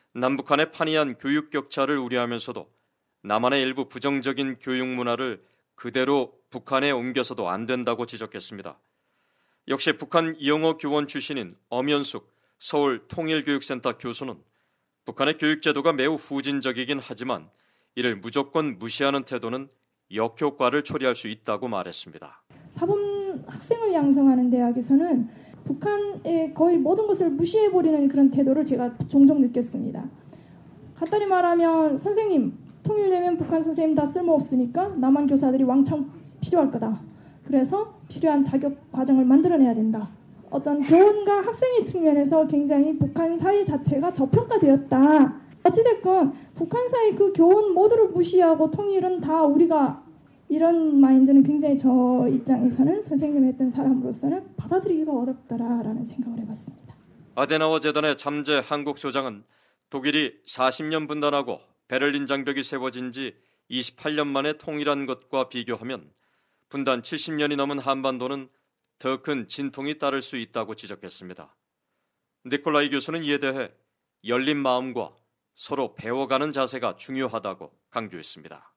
남북한의 판이한 교육 격차를 우려하면서도 남한의 일부 부정적인 교육 문화를 그대로 북한에 옮겨서도 안 된다고 지적했습니다. 역시 북한 영어 교원 출신인 엄연숙 서울 통일교육센터 교수는 북한의 교육제도가 매우 후진적이긴 하지만 이를 무조건 무시하는 태도는 역효과를 초래할 수 있다고 말했습니다. 사범 학생을 양성하는 대학에서는 북한의 거의 모든 것을 무시해버리는 그런 태도를 제가 종종 느꼈습니다. 간단히 말하면 선생님, 통일되면 북한 선생님 다 쓸모없으니까 남한 교사들이 왕창 필요할 거다. 그래서 필요한 자격 과정을 만들어내야 된다. 어떤 교원과 학생의 측면에서 굉장히 북한 사회 자체가 저평가되었다. 어찌됐건 북한 사회 그 교원 모두를 무시하고 통일은 다 우리가 이런 마인드는 굉장히 저 입장에서는 선생님을 했던 사람으로서는 받아들이기가 어렵다라는 생각을 해봤습니다. 아데나워 재단의 잠재 한국 소장은 독일이 사십 년 분단하고 베를린 장벽이 세워진 지 이십팔 년 만에 통일한 것과 비교하면 분단 칠십 년이 넘은 한반도는 더 큰 진통이 따를 수 있다고 지적했습니다. 니콜라이 교수는 이에 대해 열린 마음과 서로 배워가는 자세가 중요하다고 강조했습니다.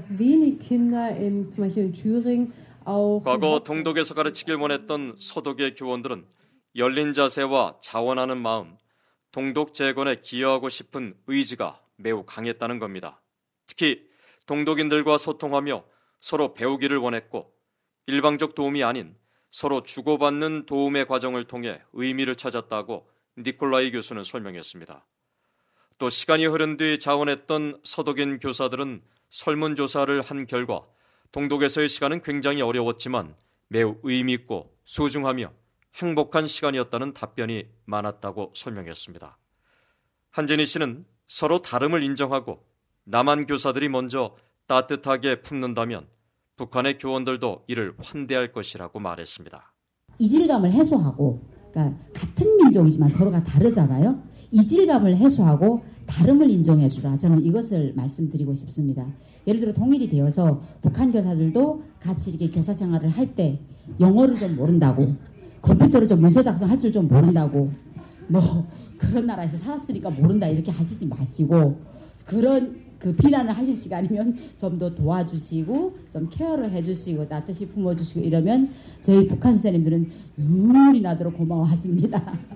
과거 동독에서 가르치길 원했던 서독의 교원들은 열린 자세와 자원하는 마음, 동독 재건에 기여하고 싶은 의지가 매우 강했다는 겁니다. 특히 동독인들과 소통하며 서로 배우기를 원했고 일방적 도움이 아닌 서로 주고받는 도움의 과정을 통해 의미를 찾았다고 니콜라이 교수는 설명했습니다. 또 시간이 흐른 뒤 자원했던 서독인 교사들은 설문조사를 한 결과 동독에서의 시간은 굉장히 어려웠지만 매우 의미 있고 소중하며 행복한 시간이었다는 답변이 많았다고 설명했습니다. 한진희 씨는 서로 다름을 인정하고 남한 교사들이 먼저 따뜻하게 품는다면 북한의 교원들도 이를 환대할 것이라고 말했습니다. 이질감을 해소하고 그러니까 같은 민족이지만 서로가 다르잖아요. 이질감을 해소하고 다름을 인정해 주라. 저는 이것을 말씀드리고 싶습니다. 예를 들어 통일이 되어서 북한 교사들도 같이 이렇게 교사 생활을 할 때 영어를 좀 모른다고 컴퓨터를 좀 문서 작성할 줄 좀 모른다고 뭐 그런 나라에서 살았으니까 모른다 이렇게 하시지 마시고 그런 그 비난을 하실 시간이면 좀 더 도와주시고 좀 케어를 해주시고 따뜻이 품어주시고 이러면 저희 북한 선생님들은 눈물이 나도록 고마워하십니다.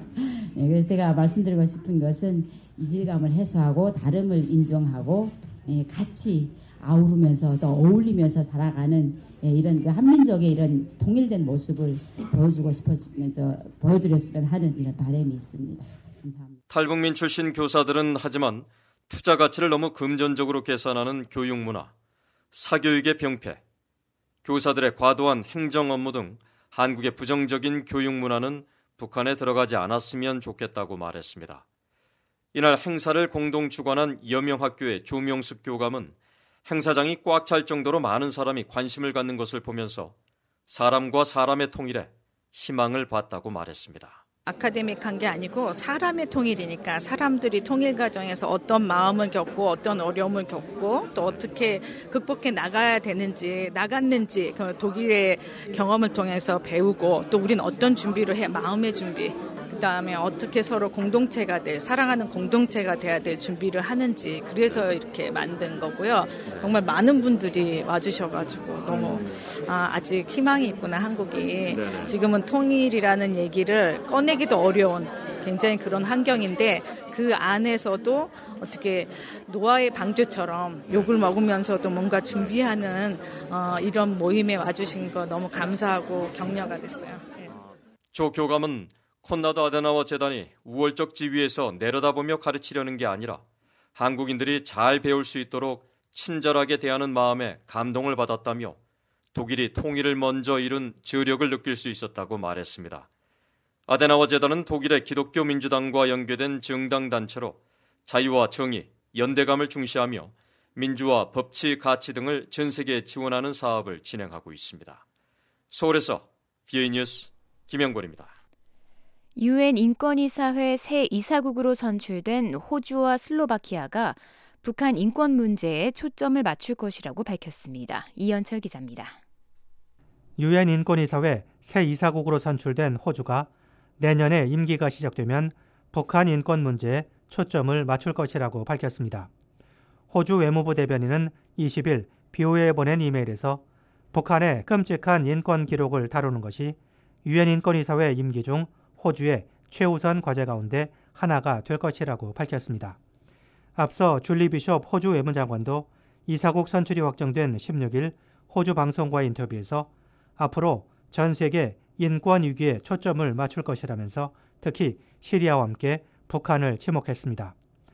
네, 그래서 제가 말씀드리고 싶은 것은 이질감을 해소하고 다름을 인정하고 예, 같이 아우르면서 또 어울리면서 살아가는 예, 이런 그 한민족의 이런 통일된 모습을 보여주고 싶었으면 저 보여드렸으면 하는 이런 바람이 있습니다. 감사합니다. 탈북민 출신 교사들은 하지만 투자 가치를 너무 금전적으로 계산하는 교육 문화, 사교육의 병폐, 교사들의 과도한 행정 업무 등 한국의 부정적인 교육 문화는 북한에 들어가지 않았으면 좋겠다고 말했습니다. 이날 행사를 공동 주관한 여명학교의 조명숙 교감은 행사장이 꽉 찰 정도로 많은 사람이 관심을 갖는 것을 보면서 사람과 사람의 통일에 희망을 봤다고 말했습니다. 아카데믹한 게 아니고 사람의 통일이니까 사람들이 통일 과정에서 어떤 마음을 겪고 어떤 어려움을 겪고 또 어떻게 극복해 나가야 되는지 나갔는지 그 독일의 경험을 통해서 배우고 또 우리는 어떤 준비를 해 마음의 준비 그다음에 어떻게 서로 공동체가 될 사랑하는 공동체가 돼야 될 준비를 하는지 그래서 이렇게 만든 거고요. 정말 많은 분들이 와주셔가지고 너무 아, 아직 희망이 있구나 한국이. 지금은 통일이라는 얘기를 꺼내기도 어려운 굉장히 그런 환경인데 그 안에서도 어떻게 노아의 방주처럼 욕을 먹으면서도 뭔가 준비하는 어, 이런 모임에 와주신 거 너무 감사하고 격려가 됐어요. 네. 조 교감은 콘라드 아데나워 재단이 우월적 지위에서 내려다보며 가르치려는 게 아니라 한국인들이 잘 배울 수 있도록 친절하게 대하는 마음에 감동을 받았다며 독일이 통일을 먼저 이룬 저력을 느낄 수 있었다고 말했습니다. 아데나워 재단은 독일의 기독교 민주당과 연계된 정당 단체로 자유와 정의, 연대감을 중시하며 민주화, 법치, 가치 등을 전 세계에 지원하는 사업을 진행하고 있습니다. 서울에서 비오이 뉴스 김영권입니다. 유엔 인권이사회 새 이사국으로 선출된 호주와 슬로바키아가 북한 인권 문제에 초점을 맞출 것이라고 밝혔습니다. 이현철 기자입니다. 유엔 인권이사회 새 이사국으로 선출된 호주가 내년에 임기가 시작되면 북한 인권 문제에 초점을 맞출 것이라고 밝혔습니다. 호주 외무부 대변인은 이십 일 비오에에 보낸 이메일에서 북한의 끔찍한 인권 기록을 다루는 것이 유엔 인권이사회 임기 중 호주의 최우선 과제 가운데 하나가 될 것이라고 밝혔습니다. 앞서 줄리 비숍 호주 외무장관도 이사국 선출이 확정된 십육 일 호주 방송과의 인터뷰에서 앞으로 전 세계 인권 위기에 초점을 맞출 것이라면서 특히 시리아와 함께 북한을 지목했습니다.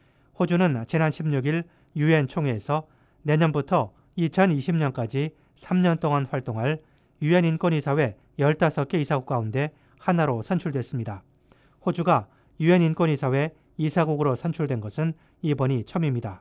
호주는 지난 십육 일 유엔 총회에서 내년부터 이천이십 년까지 삼 년 동안 활동할 유엔 인권이사회 열다섯 개 이사국 가운데 하나로 선출됐습니다. 호주가 유엔 인권이사회 이사국으로 선출된 것은 이번이 처음입니다.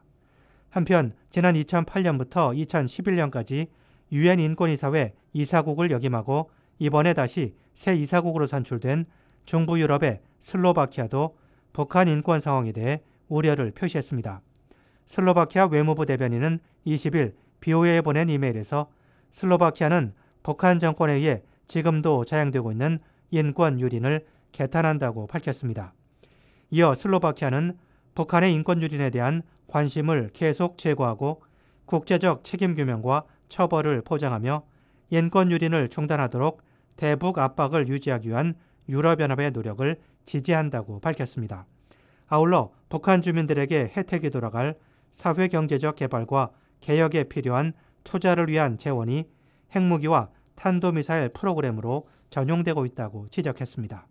한편 지난 이천팔 년부터 이천십일 년까지 유엔 인권이사회 이사국을 역임하고 이번에 다시 새 이사국으로 선출된 중부 유럽의 슬로바키아도 북한 인권 상황에 대해 우려를 표시했습니다. 슬로바키아 외무부 대변인은 이십 일 비오에에 보낸 이메일에서 슬로바키아는 북한 정권에 의해 지금도 자행되고 있는 인권 유린을 개탄한다고 밝혔습니다. 이어 슬로바키아는 북한의 인권 유린에 대한 관심을 계속 제고하고 국제적 책임 규명과 처벌을 보장하며 인권 유린을 중단하도록 대북 압박을 유지하기 위한 유럽연합의 노력을 지지한다고 밝혔습니다. 아울러 북한 주민들에게 혜택이 돌아갈 사회경제적 개발과 개혁에 필요한 투자를 위한 재원이 핵무기와 탄도미사일 프로그램으로 전용되고 있다고 지적했습니다.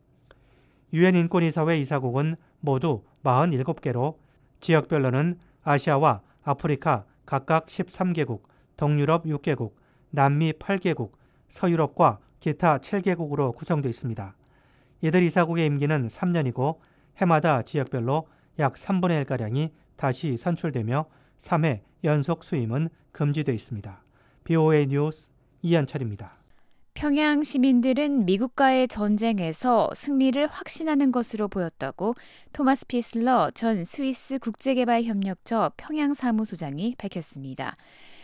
유엔 인권이사회 이사국은 모두 사십칠 개로 지역별로는 아시아와 아프리카 각각 십삼 개국, 동유럽 육 개국, 남미 팔 개국, 서유럽과 기타 칠 개국으로 구성되어 있습니다. 이들 이사국의 임기는 삼 년이고 해마다 지역별로 약 삼분의 일가량이 다시 선출되며 삼 회 연속 수임은 금지되어 있습니다. 비오에이 뉴스 이현철입니다. 평양 시민들은 미국과의 전쟁에서 승리를 확신하는 것으로 보였다고 토마스 피슬러 전 스위스 국제개발협력처 평양사무소장이 밝혔습니다.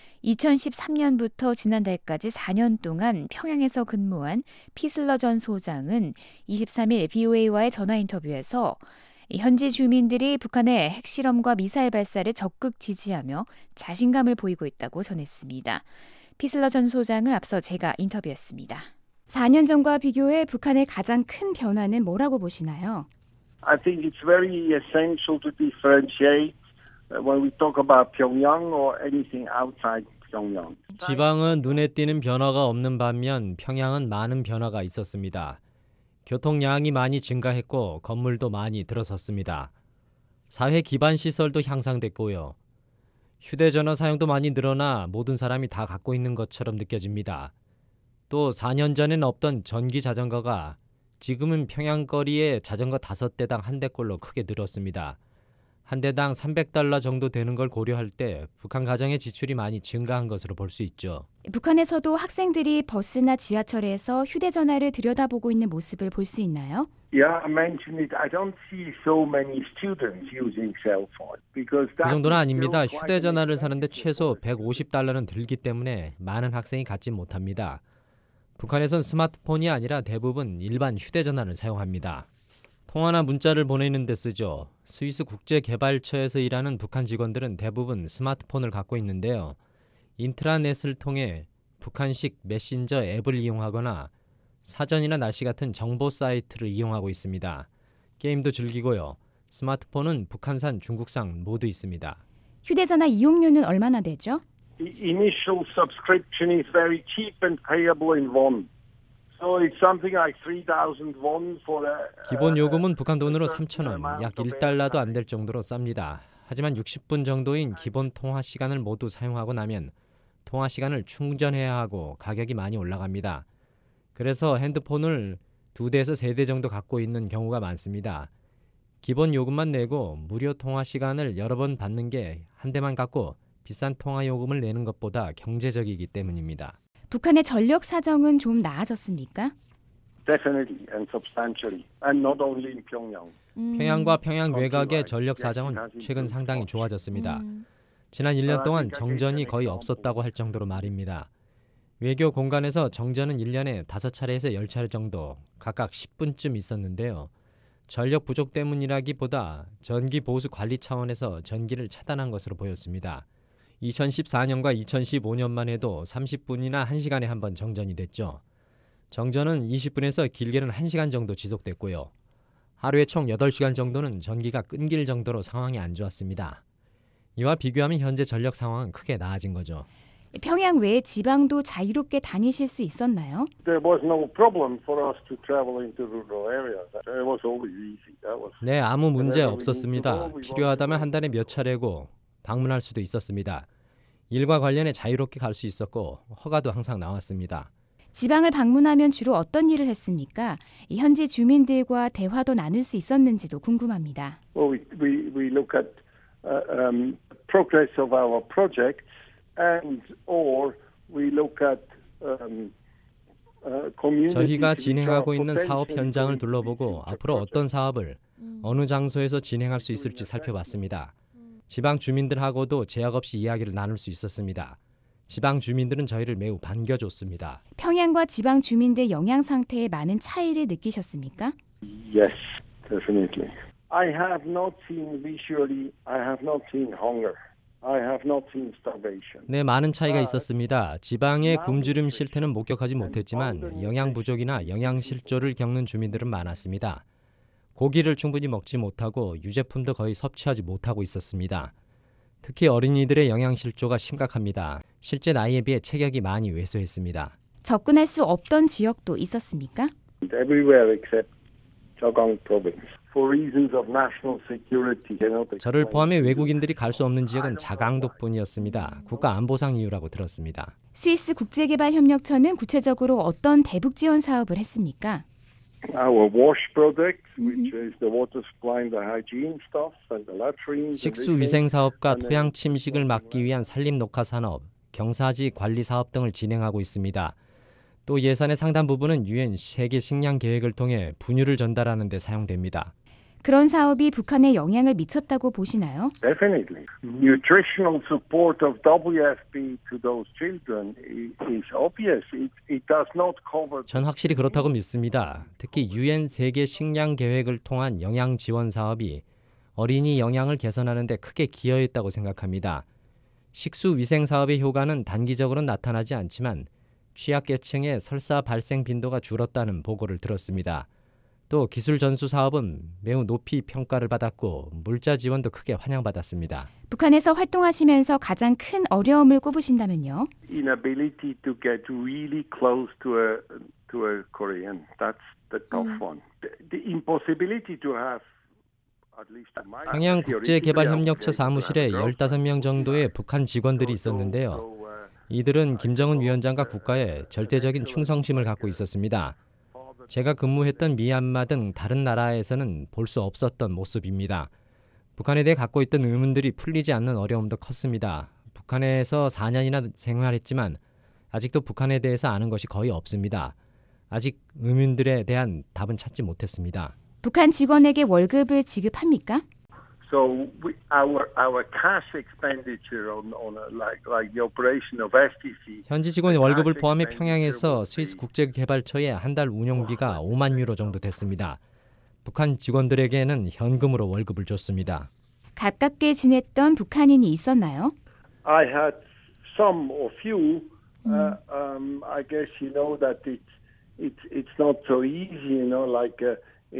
이천십삼 년부터 지난달까지 사 년 동안 평양에서 근무한 피슬러 전 소장은 이십삼 일 비오에이와의 전화 인터뷰에서 현지 주민들이 북한의 핵실험과 미사일 발사를 적극 지지하며 자신감을 보이고 있다고 전했습니다. 피슬러 전 소장을 앞서 제가 인터뷰했습니다. 사 년 전과 비교해 북한의 가장 큰 변화는 뭐라고 보시나요? I think it's very essential to differentiate when we talk about Pyongyang or anything outside Pyongyang. 지방은 눈에 띄는 변화가 없는 반면 평양은 많은 변화가 있었습니다. 교통량이 많이 증가했고 건물도 많이 들어섰습니다. 사회 기반 시설도 향상됐고요. 휴대전화 사용도 많이 늘어나 모든 사람이 다 갖고 있는 것처럼 느껴집니다. 또 사 년 전엔 없던 전기 자전거가 지금은 평양거리에 자전거 다섯 대당 한 대꼴로 크게 늘었습니다. 한 대당 삼백 달러 정도 되는 걸 고려할 때 북한 가정의 지출이 많이 증가한 것으로 볼 수 있죠. 북한에서도 학생들이 버스나 지하철에서 휴대전화를 들여다보고 있는 모습을 볼 수 있나요? Yeah, I mentioned it. I don't see so many students using cell phone because 그 정도는 아닙니다. 휴대전화를 사는데 최소 백오십 달러는 들기 때문에 많은 학생이 갖지 못합니다. 북한에선 스마트폰이 아니라 대부분 일반 휴대전화를 사용합니다. 통화나 문자를 보내는 데 쓰죠. 스위스 국제개발처에서 일하는 북한 직원들은 대부분 스마트폰을 갖고 있는데요. 인트라넷을 통해 북한식 메신저 앱을 이용하거나 사전이나 날씨 같은 정보 사이트를 이용하고 있습니다. 게임도 즐기고요. 스마트폰은 북한산, 중국산 모두 있습니다. 휴대전화 이용료는 얼마나 되죠? The initial subscription is very cheap and payable in won. So it's something like three thousand won for a 기본 요금은 북한 돈으로 삼천 원, 약 일 달러도 안 될 정도로 쌉니다. 하지만 육십 분 정도인 기본 통화 시간을 모두 사용하고 나면 통화 시간을 충전해야 하고 가격이 많이 올라갑니다. 그래서 핸드폰을 두 대에서 세 대 정도 갖고 있는 경우가 많습니다. 기본 요금만 내고 무료 통화 시간을 여러 번 받는 게 한 대만 갖고 비싼 통화 요금을 내는 것보다 경제적이기 때문입니다. 북한의 전력 사정은 좀 나아졌습니까? Definitely and substantially, and not only in Pyongyang. 음. 평양과 평양 외곽의 전력 사정은 최근 상당히 좋아졌습니다. 음. 지난 일 년 동안 정전이 거의 없었다고 할 정도로 말입니다. 외교 공간에서 정전은 일 년에 다섯 차례에서 열 차례 정도 각각 십 분쯤 있었는데요. 전력 부족 때문이라기보다 전기 보수 관리 차원에서 전기를 차단한 것으로 보였습니다. 이천십사 년과 이천십오 년만 해도 삼십 분이나 한 시간에 한 번 정전이 됐죠. 정전은 이십 분에서 길게는 한 시간 정도 지속됐고요. 하루에 총 여덟 시간 정도는 전기가 끊길 정도로 상황이 안 좋았습니다. 이와 비교하면 현재 전력 상황은 크게 나아진 거죠. 평양 외 지방도 자유롭게 다니실 수 있었나요? There was no problem for us to travel into rural areas. It was always easy. That was. 네, 아무 문제 없었습니다. 필요하다면 한 달에 몇 차례고 방문할 수도 있었습니다. 일과 관련해 자유롭게 갈 수 있었고 허가도 항상 나왔습니다. 지방을 방문하면 주로 어떤 일을 했습니까? 이 현지 주민들과 대화도 나눌 수 있었는지도 궁금합니다. Well, we we we look at uh, um, progress of our projects, and or we look at um, uh, community. 저희가 진행하고 있는 사업 현장을 둘러보고 앞으로 어떤 사업을 어느 장소에서 진행할 수 있을지 살펴봤습니다. 지방 주민들하고도 제약 없이 이야기를 나눌 수 있었습니다. 지방 주민들은 저희를 매우 반겨줬습니다. 평양과 지방 주민들 영양 상태에 많은 차이를 느끼셨습니까? Yes, definitely. I have not seen visually. I have not seen hunger. I have not seen starvation. 네, 많은 차이가 있었습니다. 지방의 굶주림 실태는 목격하지 못했지만 영양 부족이나 영양 실조를 겪는 주민들은 많았습니다. 고기를 충분히 먹지 못하고 유제품도 거의 섭취하지 못하고 있었습니다. 특히 어린이들의 영양실조가 심각합니다. 실제 나이에 비해 체격이 많이 왜소했습니다. 접근할 수 없던 지역도 있었습니까? Everywhere except Jagang province. For reasons of national security. 저를 포함해 외국인들이 갈 수 없는 지역은 자강도뿐이었습니다. 국가 안보상 이유라고 들었습니다. 스위스 국제개발협력처는 구체적으로 어떤 대북 지원 사업을 했습니까? Our wash project, which is the water supply and the hygiene stuff and the latrines. 식수 위생 사업과 토양 침식을 막기 위한 산림 녹화 산업, 경사지 관리 사업 등을 진행하고 있습니다. 또 예산의 상당 부분은 유엔 세계 식량 계획을 통해 분유를 전달하는 데 사용됩니다. 그런 사업이 북한에 영향을 미쳤다고 보시나요? Definitely. Nutritional support of W F P to those children is obvious. It, it does not cover. 전 확실히 그렇다고 믿습니다. 특히 유엔 세계 식량 계획을 통한 영양 지원 사업이 어린이 영양을 개선하는 데 크게 기여했다고 생각합니다. 식수 위생 사업의 효과는 단기적으로 나타나지 않지만 취약계층의 설사 발생 빈도가 줄었다는 보고를 들었습니다. 또 기술 전수 사업은 매우 높이 평가를 받았고 물자 지원도 크게 환영받았습니다. 북한에서 활동하시면서 가장 큰 어려움을 꼽으신다면요? Inability to get really close to a to a Korean. That's the tough 음. one. The, the impossibility to have 평양 국제개발협력처 사무실에 열다섯 명 정도의 북한 직원들이 있었는데요. 이들은 김정은 위원장과 국가에 절대적인 충성심을 갖고 있었습니다. 제가 근무했던 미얀마 등 다른 나라에서는 볼 수 없었던 모습입니다. 북한에 대해 갖고 있던 의문들이 풀리지 않는 어려움도 컸습니다. 북한에서 사 년이나 생활했지만 아직도 북한에 대해서 아는 것이 거의 없습니다. 아직 의문들에 대한 답은 찾지 못했습니다. 북한 직원에게 월급을 지급합니까? So we, our our cash expenditure on on a, like like the operation of 에스 티 씨. 현지 직원의 월급을 포함해 평양에서 스위스 국제개발처의 한 달 운영비가 오만 유로 정도 됐습니다. 북한 직원들에게는 현금으로 월급을 줬습니다. 가깝게 지냈던 북한인이 있었나요? I had some or few. Uh, um, I guess you know that it's it's it's not so easy, you know, like. Uh,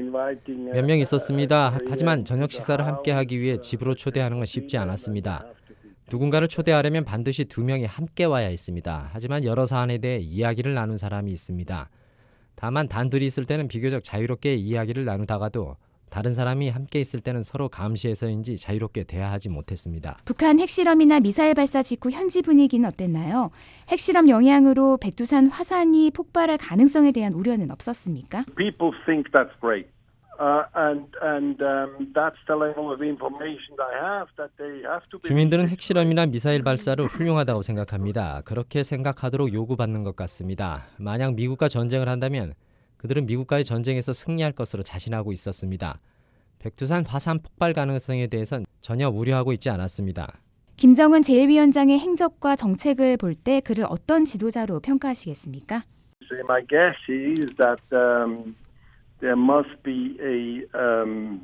몇 명 있었습니다. 하지만 저녁 식사를 함께 하기 위해 집으로 초대하는 건 쉽지 않았습니다. 누군가를 초대하려면 반드시 두 명이 함께 와야 했습니다. 하지만 여러 사안에 대해 이야기를 나눈 사람이 있습니다. 다만 단둘이 있을 때는 비교적 자유롭게 이야기를 나누다가도 다른 사람이 함께 있을 때는 서로 감시해서인지 자유롭게 대화하지 못했습니다. 북한 핵실험이나 미사일 발사 직후 현지 분위기는 어땠나요? 핵실험 영향으로 백두산 화산이 폭발할 가능성에 대한 우려는 없었습니까? People think that's great. Uh, and and um, that's the level of information I have that they have to be. 주민들은 핵실험이나 미사일 발사를 훌륭하다고 생각합니다. 그렇게 생각하도록 요구받는 것 같습니다. 만약 미국과 전쟁을 한다면 그들은 미국과의 전쟁에서 승리할 것으로 자신하고 있었습니다. 백두산 화산 폭발 가능성에 대해선 전혀 우려하고 있지 않았습니다. 김정은 제일 위원장의 행적과 정책을 볼 때 그를 어떤 지도자로 평가하시겠습니까? So my guess is that um, there must be a um,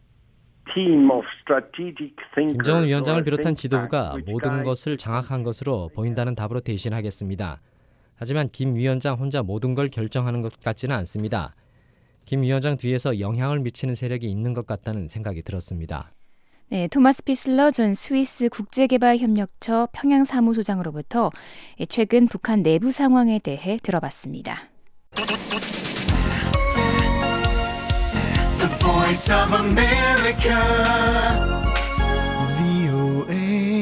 team of strategic thinkers. 김정은 위원장을 비롯한 지도부가 모든 것을 장악한 것으로 보인다는 답으로 대신하겠습니다. 하지만 김 위원장 혼자 모든 걸 결정하는 것 같지는 않습니다. 김 위원장 뒤에서 영향을 미치는 세력이 있는 것 같다는 생각이 들었습니다. 네, 토마스 피슬러 전 스위스 국제개발협력처 평양사무소장으로부터 최근 북한 내부 상황에 대해 들어봤습니다. The Voice of America, 브이오에이.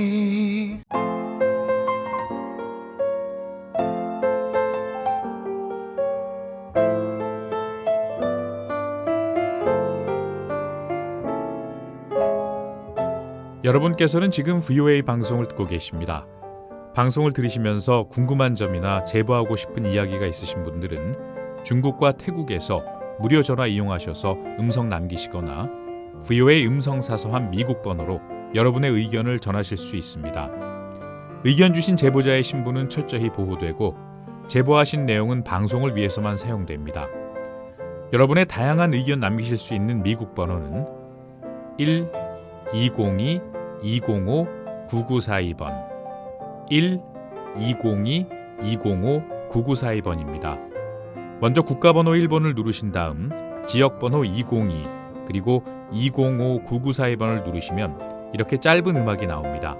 여러분께서는 지금 브이오에이 방송을 듣고 계십니다. 방송을 들으시면서 궁금한 점이나 제보하고 싶은 이야기가 있으신 분들은 중국과 태국에서 무료 전화 이용하셔서 음성 남기시거나 브이오에이 음성사서함 미국 번호로 여러분의 의견을 전하실 수 있습니다. 의견 주신 제보자의 신분은 철저히 보호되고 제보하신 내용은 방송을 위해서만 사용됩니다. 여러분의 다양한 의견 남기실 수 있는 미국 번호는 일 이공이 이공오 구구사이 번 일 이공이 이공오 구구사이 번입니다. 먼저 국가번호 일 번을 누르신 다음 지역번호 이공이 그리고 이공오 구구사이 번을 누르시면 이렇게 짧은 음악이 나옵니다.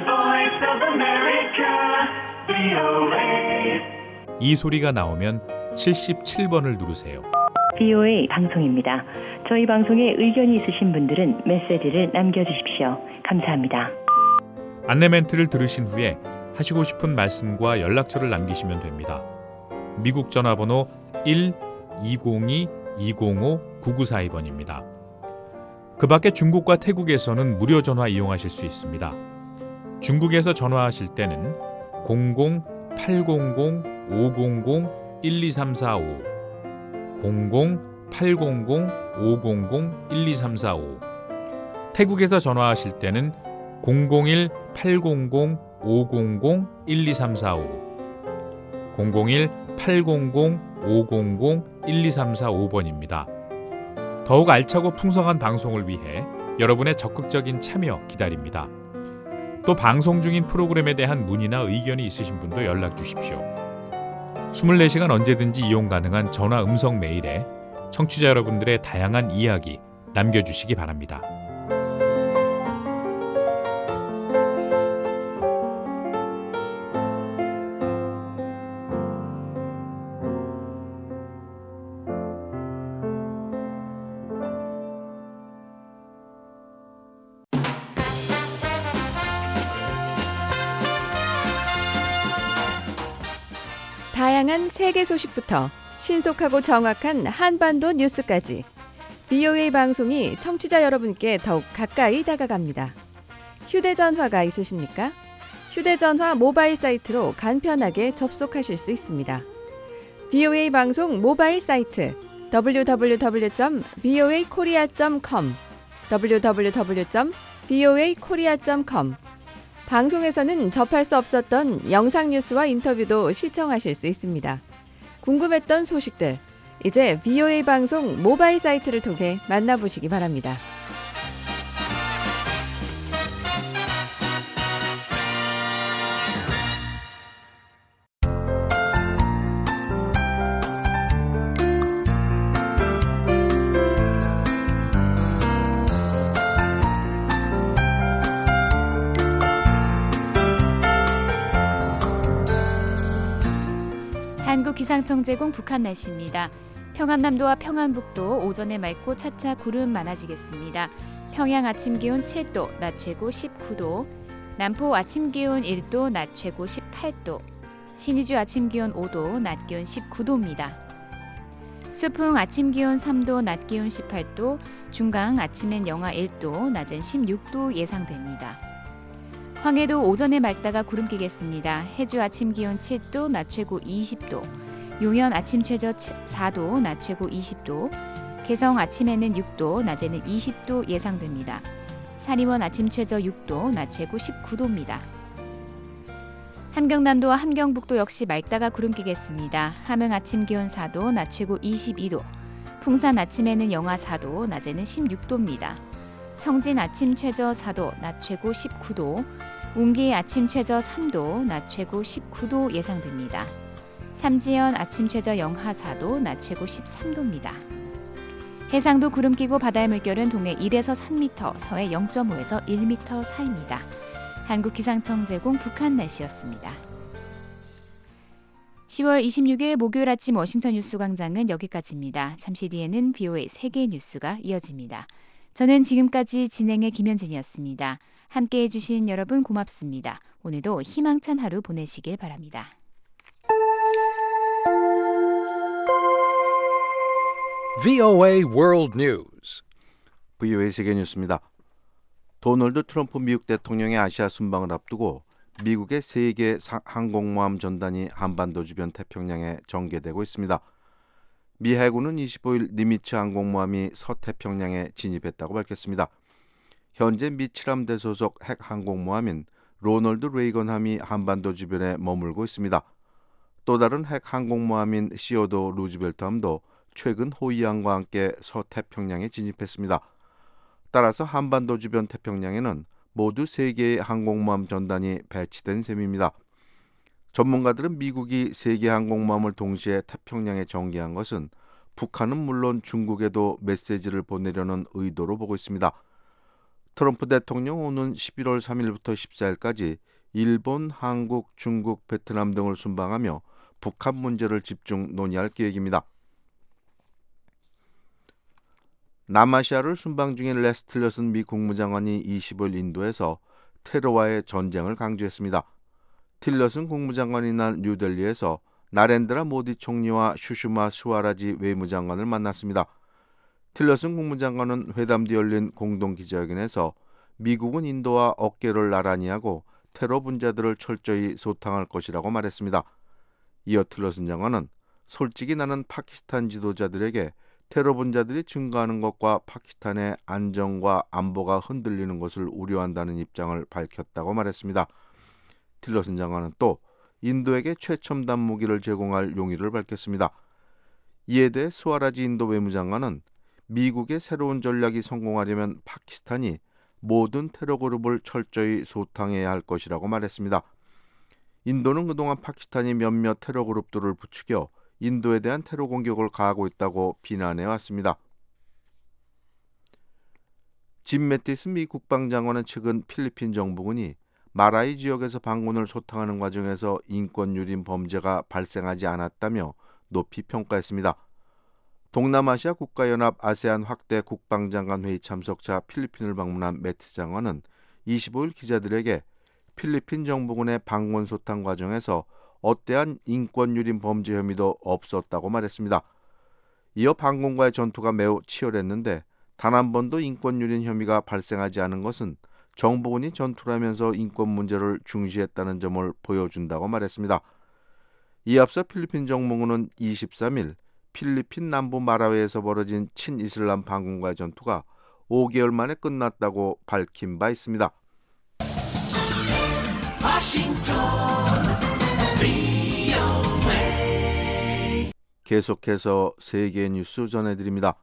이 소리가 나오면 칠십칠 번을 누르세요. 브이오에이 방송입니다. 저희 방송에 의견이 있으신 분들은 메시지를 남겨주십시오. 감사합니다. 안내 멘트를 들으신 후에 하시고 싶은 말씀과 연락처를 남기시면 됩니다. 미국 전화번호 일 이공이 이공오 구구사이 번입니다. 그 밖에 중국과 태국에서는 무료 전화 이용하실 수 있습니다. 중국에서 전화하실 때는 공공 팔공공 오공공 일이삼사오 공공 팔공공 오공공 일이삼사오 태국에서 전화하실 때는 공공일 팔공공 오공공 일이삼사오 공공일 팔공공 오공공 일이삼사오 번입니다. 더욱 알차고 풍성한 방송을 위해 여러분의 적극적인 참여 기다립니다. 또 방송 중인 프로그램에 대한 문의나 의견이 있으신 분도 연락 주십시오. 이십사 시간 언제든지 이용 가능한 전화 음성 메일에 청취자 여러분들의 다양한 이야기 남겨주시기 바랍니다. 다양한 세계 소식부터 신속하고 정확한 한반도 뉴스까지 브이오에이 방송이 청취자 여러분께 더욱 가까이 다가갑니다. 휴대전화가 있으십니까? 휴대전화 모바일 사이트로 간편하게 접속하실 수 있습니다. 브이오에이 방송 모바일 사이트 더블유 더블유 더블유 점 브이오에이 코리아 점 컴 더블유 더블유 더블유 점 브이오에이 코리아 점 컴 방송에서는 접할 수 없었던 영상 뉴스와 인터뷰도 시청하실 수 있습니다. 궁금했던 소식들, 이제 브이오에이 방송 모바일 사이트를 통해 만나보시기 바랍니다. 한국기상청 제공 북한 날씨입니다. 평안남도와 평안북도 오전에 맑고 차차 구름 많아지겠습니다. 평양 아침 기온 칠 도, 낮 최고 십구 도, 남포 아침 기온 일 도, 낮 최고 십팔 도, 신의주 아침 기온 오 도, 낮 기온 십구 도입니다. 수풍 아침 기온 삼 도, 낮 기온 십팔 도, 중강 아침엔 영하 일 도, 낮엔 십육 도 예상됩니다. 황해도 오전에 맑다가 구름 끼겠습니다. 해주 아침 기온 칠 도, 낮 최고 이십 도, 용현 아침 최저 사 도, 낮 최고 이십 도, 개성 아침에는 육 도, 낮에는 이십 도 예상됩니다. 산리원 아침 최저 육 도, 낮 최고 십구 도입니다. 함경남도와 함경북도 역시 맑다가 구름 끼겠습니다. 함흥 아침 기온 사 도, 낮 최고 이십이 도, 풍산 아침에는 영하 사 도, 낮에는 십육 도입니다. 청진 아침 최저 사 도, 낮 최고 십구 도, 웅기 아침 최저 삼 도, 낮 최고 십구 도 예상됩니다. 삼지연 아침 최저 영하 사 도, 낮 최고 십삼 도입니다. 해상도 구름 끼고 바다의 물결은 동해 일에서 삼 미터, 서해 영 점 오에서 일 미터 사이입니다. 한국기상청 제공 북한 날씨였습니다. 시월 이십육일 목요일 아침 워싱턴 뉴스 광장은 여기까지입니다. 잠시 뒤에는 브이오에이 세계 뉴스가 이어집니다. 저는 지금까지 진행의 김현진이었습니다. 함께해 주신 여러분 고맙습니다. 오늘도 희망찬 하루 보내시길 바랍니다. 브이오에이 World News. 브이오에이 세계 뉴스입니다. 도널드 트럼프 미국 대통령의 아시아 순방을 앞두고 미국의 세계 항공모함 전단이 한반도 주변 태평양에 전개되고 있습니다. 미 해군은 이십오일 니미츠 항공모함이 서태평양에 진입했다고 밝혔습니다. 현재 미 칠함대 소속 핵 항공모함인 로널드 레이건함이 한반도 주변에 머물고 있습니다. 또 다른 핵 항공모함인 시어도 루즈벨트함도 최근 호위함과 함께 서태평양에 진입했습니다. 따라서 한반도 주변 태평양에는 모두 세 개의 항공모함 전단이 배치된 셈입니다. 전문가들은 미국이 세 개 항공모함을 동시에 태평양에 전개한 것은 북한은 물론 중국에도 메시지를 보내려는 의도로 보고 있습니다. 트럼프 대통령 오는 십일월 삼일부터 십사일까지 일본, 한국, 중국, 베트남 등을 순방하며 북한 문제를 집중 논의할 계획입니다. 남아시아를 순방 중인 레스 틸러슨 미 국무장관이 이십오일 인도에서 테러와의 전쟁을 강조했습니다. 틸러슨 국무장관이 날 뉴델리에서 나렌드라 모디 총리와 슈슈마 수와라지 외무장관을 만났습니다. 틸러슨 국무장관은 회담 뒤 열린 공동기자회견에서 미국은 인도와 어깨를 나란히 하고 테러 분자들을 철저히 소탕할 것이라고 말했습니다. 이어 틸러슨 장관은 솔직히 나는 파키스탄 지도자들에게 테러 분자들이 증가하는 것과 파키스탄의 안정과 안보가 흔들리는 것을 우려한다는 입장을 밝혔다고 말했습니다. 틸러슨 장관은 또 인도에게 최첨단 무기를 제공할 용의를 밝혔습니다. 이에 대해 수와라지 인도 외무장관은 미국의 새로운 전략이 성공하려면 파키스탄이 모든 테러 그룹을 철저히 소탕해야 할 것이라고 말했습니다. 인도는 그동안 파키스탄이 몇몇 테러 그룹들을 부추겨 인도에 대한 테러 공격을 가하고 있다고 비난해 왔습니다. 짐 매티스 미 국방장관은 최근 필리핀 정부군이 마라이 지역에서 반군을 소탕하는 과정에서 인권유린 범죄가 발생하지 않았다며 높이 평가했습니다. 동남아시아 국가연합 아세안 확대 국방장관 회의 참석차 필리핀을 방문한 매티스 장관은 이십오일 기자들에게 필리핀 정부군의 반군 소탕 과정에서 어떠한 인권유린 범죄 혐의도 없었다고 말했습니다. 이어 반군과의 전투가 매우 치열했는데 단 한 번도 인권유린 혐의가 발생하지 않은 것은 정부군이 전투를 하면서 인권 문제를 중시했다는 점을 보여준다고 말했습니다. 이에 앞서 필리핀 정부군은 이십삼일 필리핀 남부 마라위에서 벌어진 친이슬람 반군과의 전투가 오 개월 만에 끝났다고 밝힌 바 있습니다. 계속해서 세계 뉴스 전해드립니다.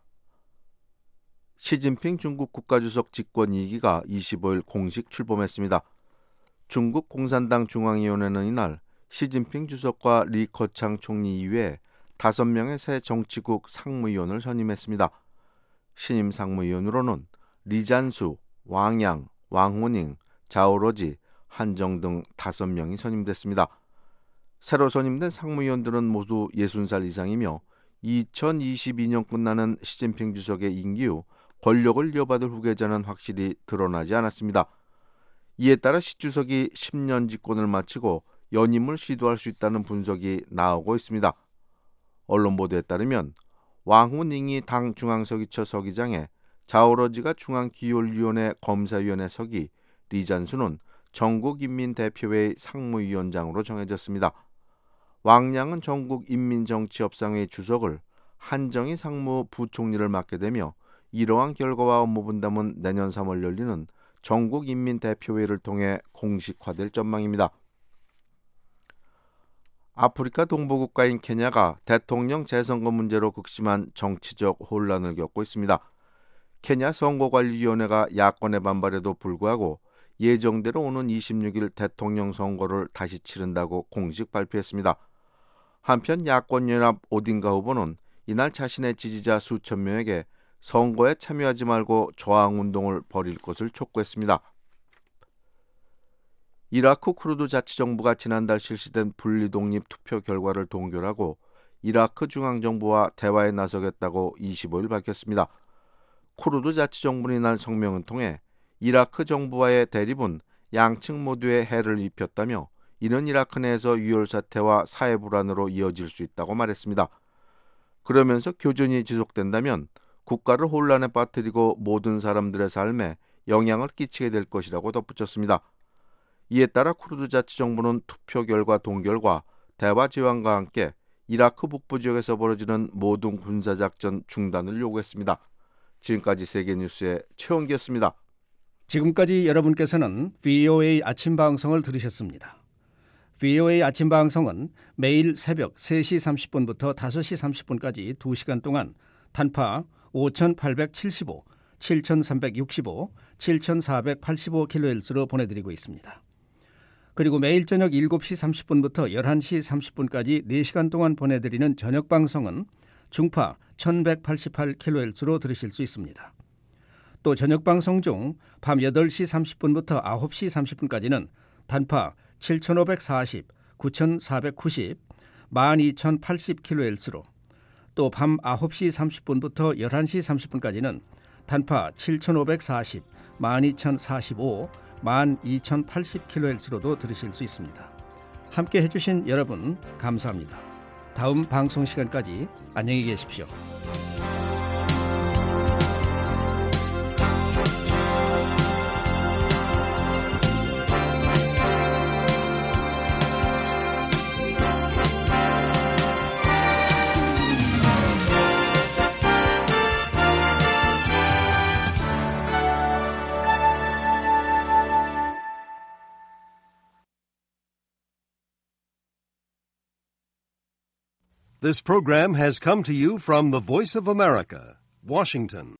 시진핑 중국 국가주석 집권 이 기가 이십오일 공식 출범했습니다. 중국 공산당 중앙위원회는 이날 시진핑 주석과 리커창 총리 이외에 다섯 명의 새 정치국 상무위원을 선임했습니다. 신임 상무위원으로는 리잔수, 왕양, 왕호닝, 자오러지, 한정 등 다섯 명이 선임됐습니다. 새로 선임된 상무위원들은 모두 예순 살 이상이며 이천이십이년 끝나는 시진핑 주석의 임기 후 권력을 이어받을 후계자는 확실히 드러나지 않았습니다. 이에 따라 시 주석이 십 년 집권을 마치고 연임을 시도할 수 있다는 분석이 나오고 있습니다. 언론 보도에 따르면 왕후닝이 당 중앙서기처 서기장에, 자오러지가 중앙기율위원회 검사위원회 서기, 리잔수는 전국인민대표회의 상무위원장으로 정해졌습니다. 왕양은 전국인민정치협상회 주석을, 한정희 상무부총리를 맡게 되며 이러한 결과와 업무 분담은 내년 삼월 열리는 전국인민대표회의를 통해 공식화될 전망입니다. 아프리카 동부국가인 케냐가 대통령 재선거 문제로 극심한 정치적 혼란을 겪고 있습니다. 케냐 선거관리위원회가 야권의 반발에도 불구하고 예정대로 오는 이십육일 대통령 선거를 다시 치른다고 공식 발표했습니다. 한편 야권연합 오딩가 후보는 이날 자신의 지지자 수천 명에게 선거에 참여하지 말고 저항운동을 벌일 것을 촉구했습니다. 이라크 쿠르드 자치정부가 지난달 실시된 분리독립 투표 결과를 동결하고 이라크 중앙정부와 대화에 나서겠다고 이십오일 밝혔습니다. 쿠르드 자치정부는 이날 성명을 통해 이라크 정부와의 대립은 양측 모두에 해를 입혔다며 이는 이라크 내에서 유혈 사태와 사회 불안으로 이어질 수 있다고 말했습니다. 그러면서 교전이 지속된다면 국가를 혼란에 빠뜨리고 모든 사람들의 삶에 영향을 끼치게 될 것이라고 덧붙였습니다. 이에 따라 쿠르드 자치정부는 투표 결과 동결과 대화 제한과 함께 이라크 북부 지역에서 벌어지는 모든 군사작전 중단을 요구했습니다. 지금까지 세계뉴스의 최원기였습니다. 지금까지 여러분께서는 브이오에이 아침 방송을 들으셨습니다. 브이오에이 아침 방송은 매일 새벽 세 시 삼십 분부터 다섯 시 삼십 분까지 두 시간 동안 단파 오천팔백칠십오, 칠천삼백육십오, 칠천사백팔십오 킬로헤르츠로 보내드리고 있습니다. 그리고 매일 저녁 일곱 시 삼십 분부터 열한 시 삼십 분까지 네 시간 동안 보내드리는 저녁 방송은 중파 천백팔십팔 킬로헤르츠로 들으실 수 있습니다. 또 저녁 방송 중 밤 여덟 시 삼십 분부터 아홉 시 삼십 분까지는 단파 칠천오백사십, 구천사백구십, 만 이천팔십 킬로헤르츠로, 또 밤 아홉 시 삼십 분부터 열한 시 삼십 분까지는 단파 칠천오백사십, 만 이천사십오, 만 이천팔십 킬로헤르츠로도 들으실 수 있습니다. 함께 해주신 여러분 감사합니다. 다음 방송 시간까지 안녕히 계십시오. This program has come to you from the Voice of America, Washington.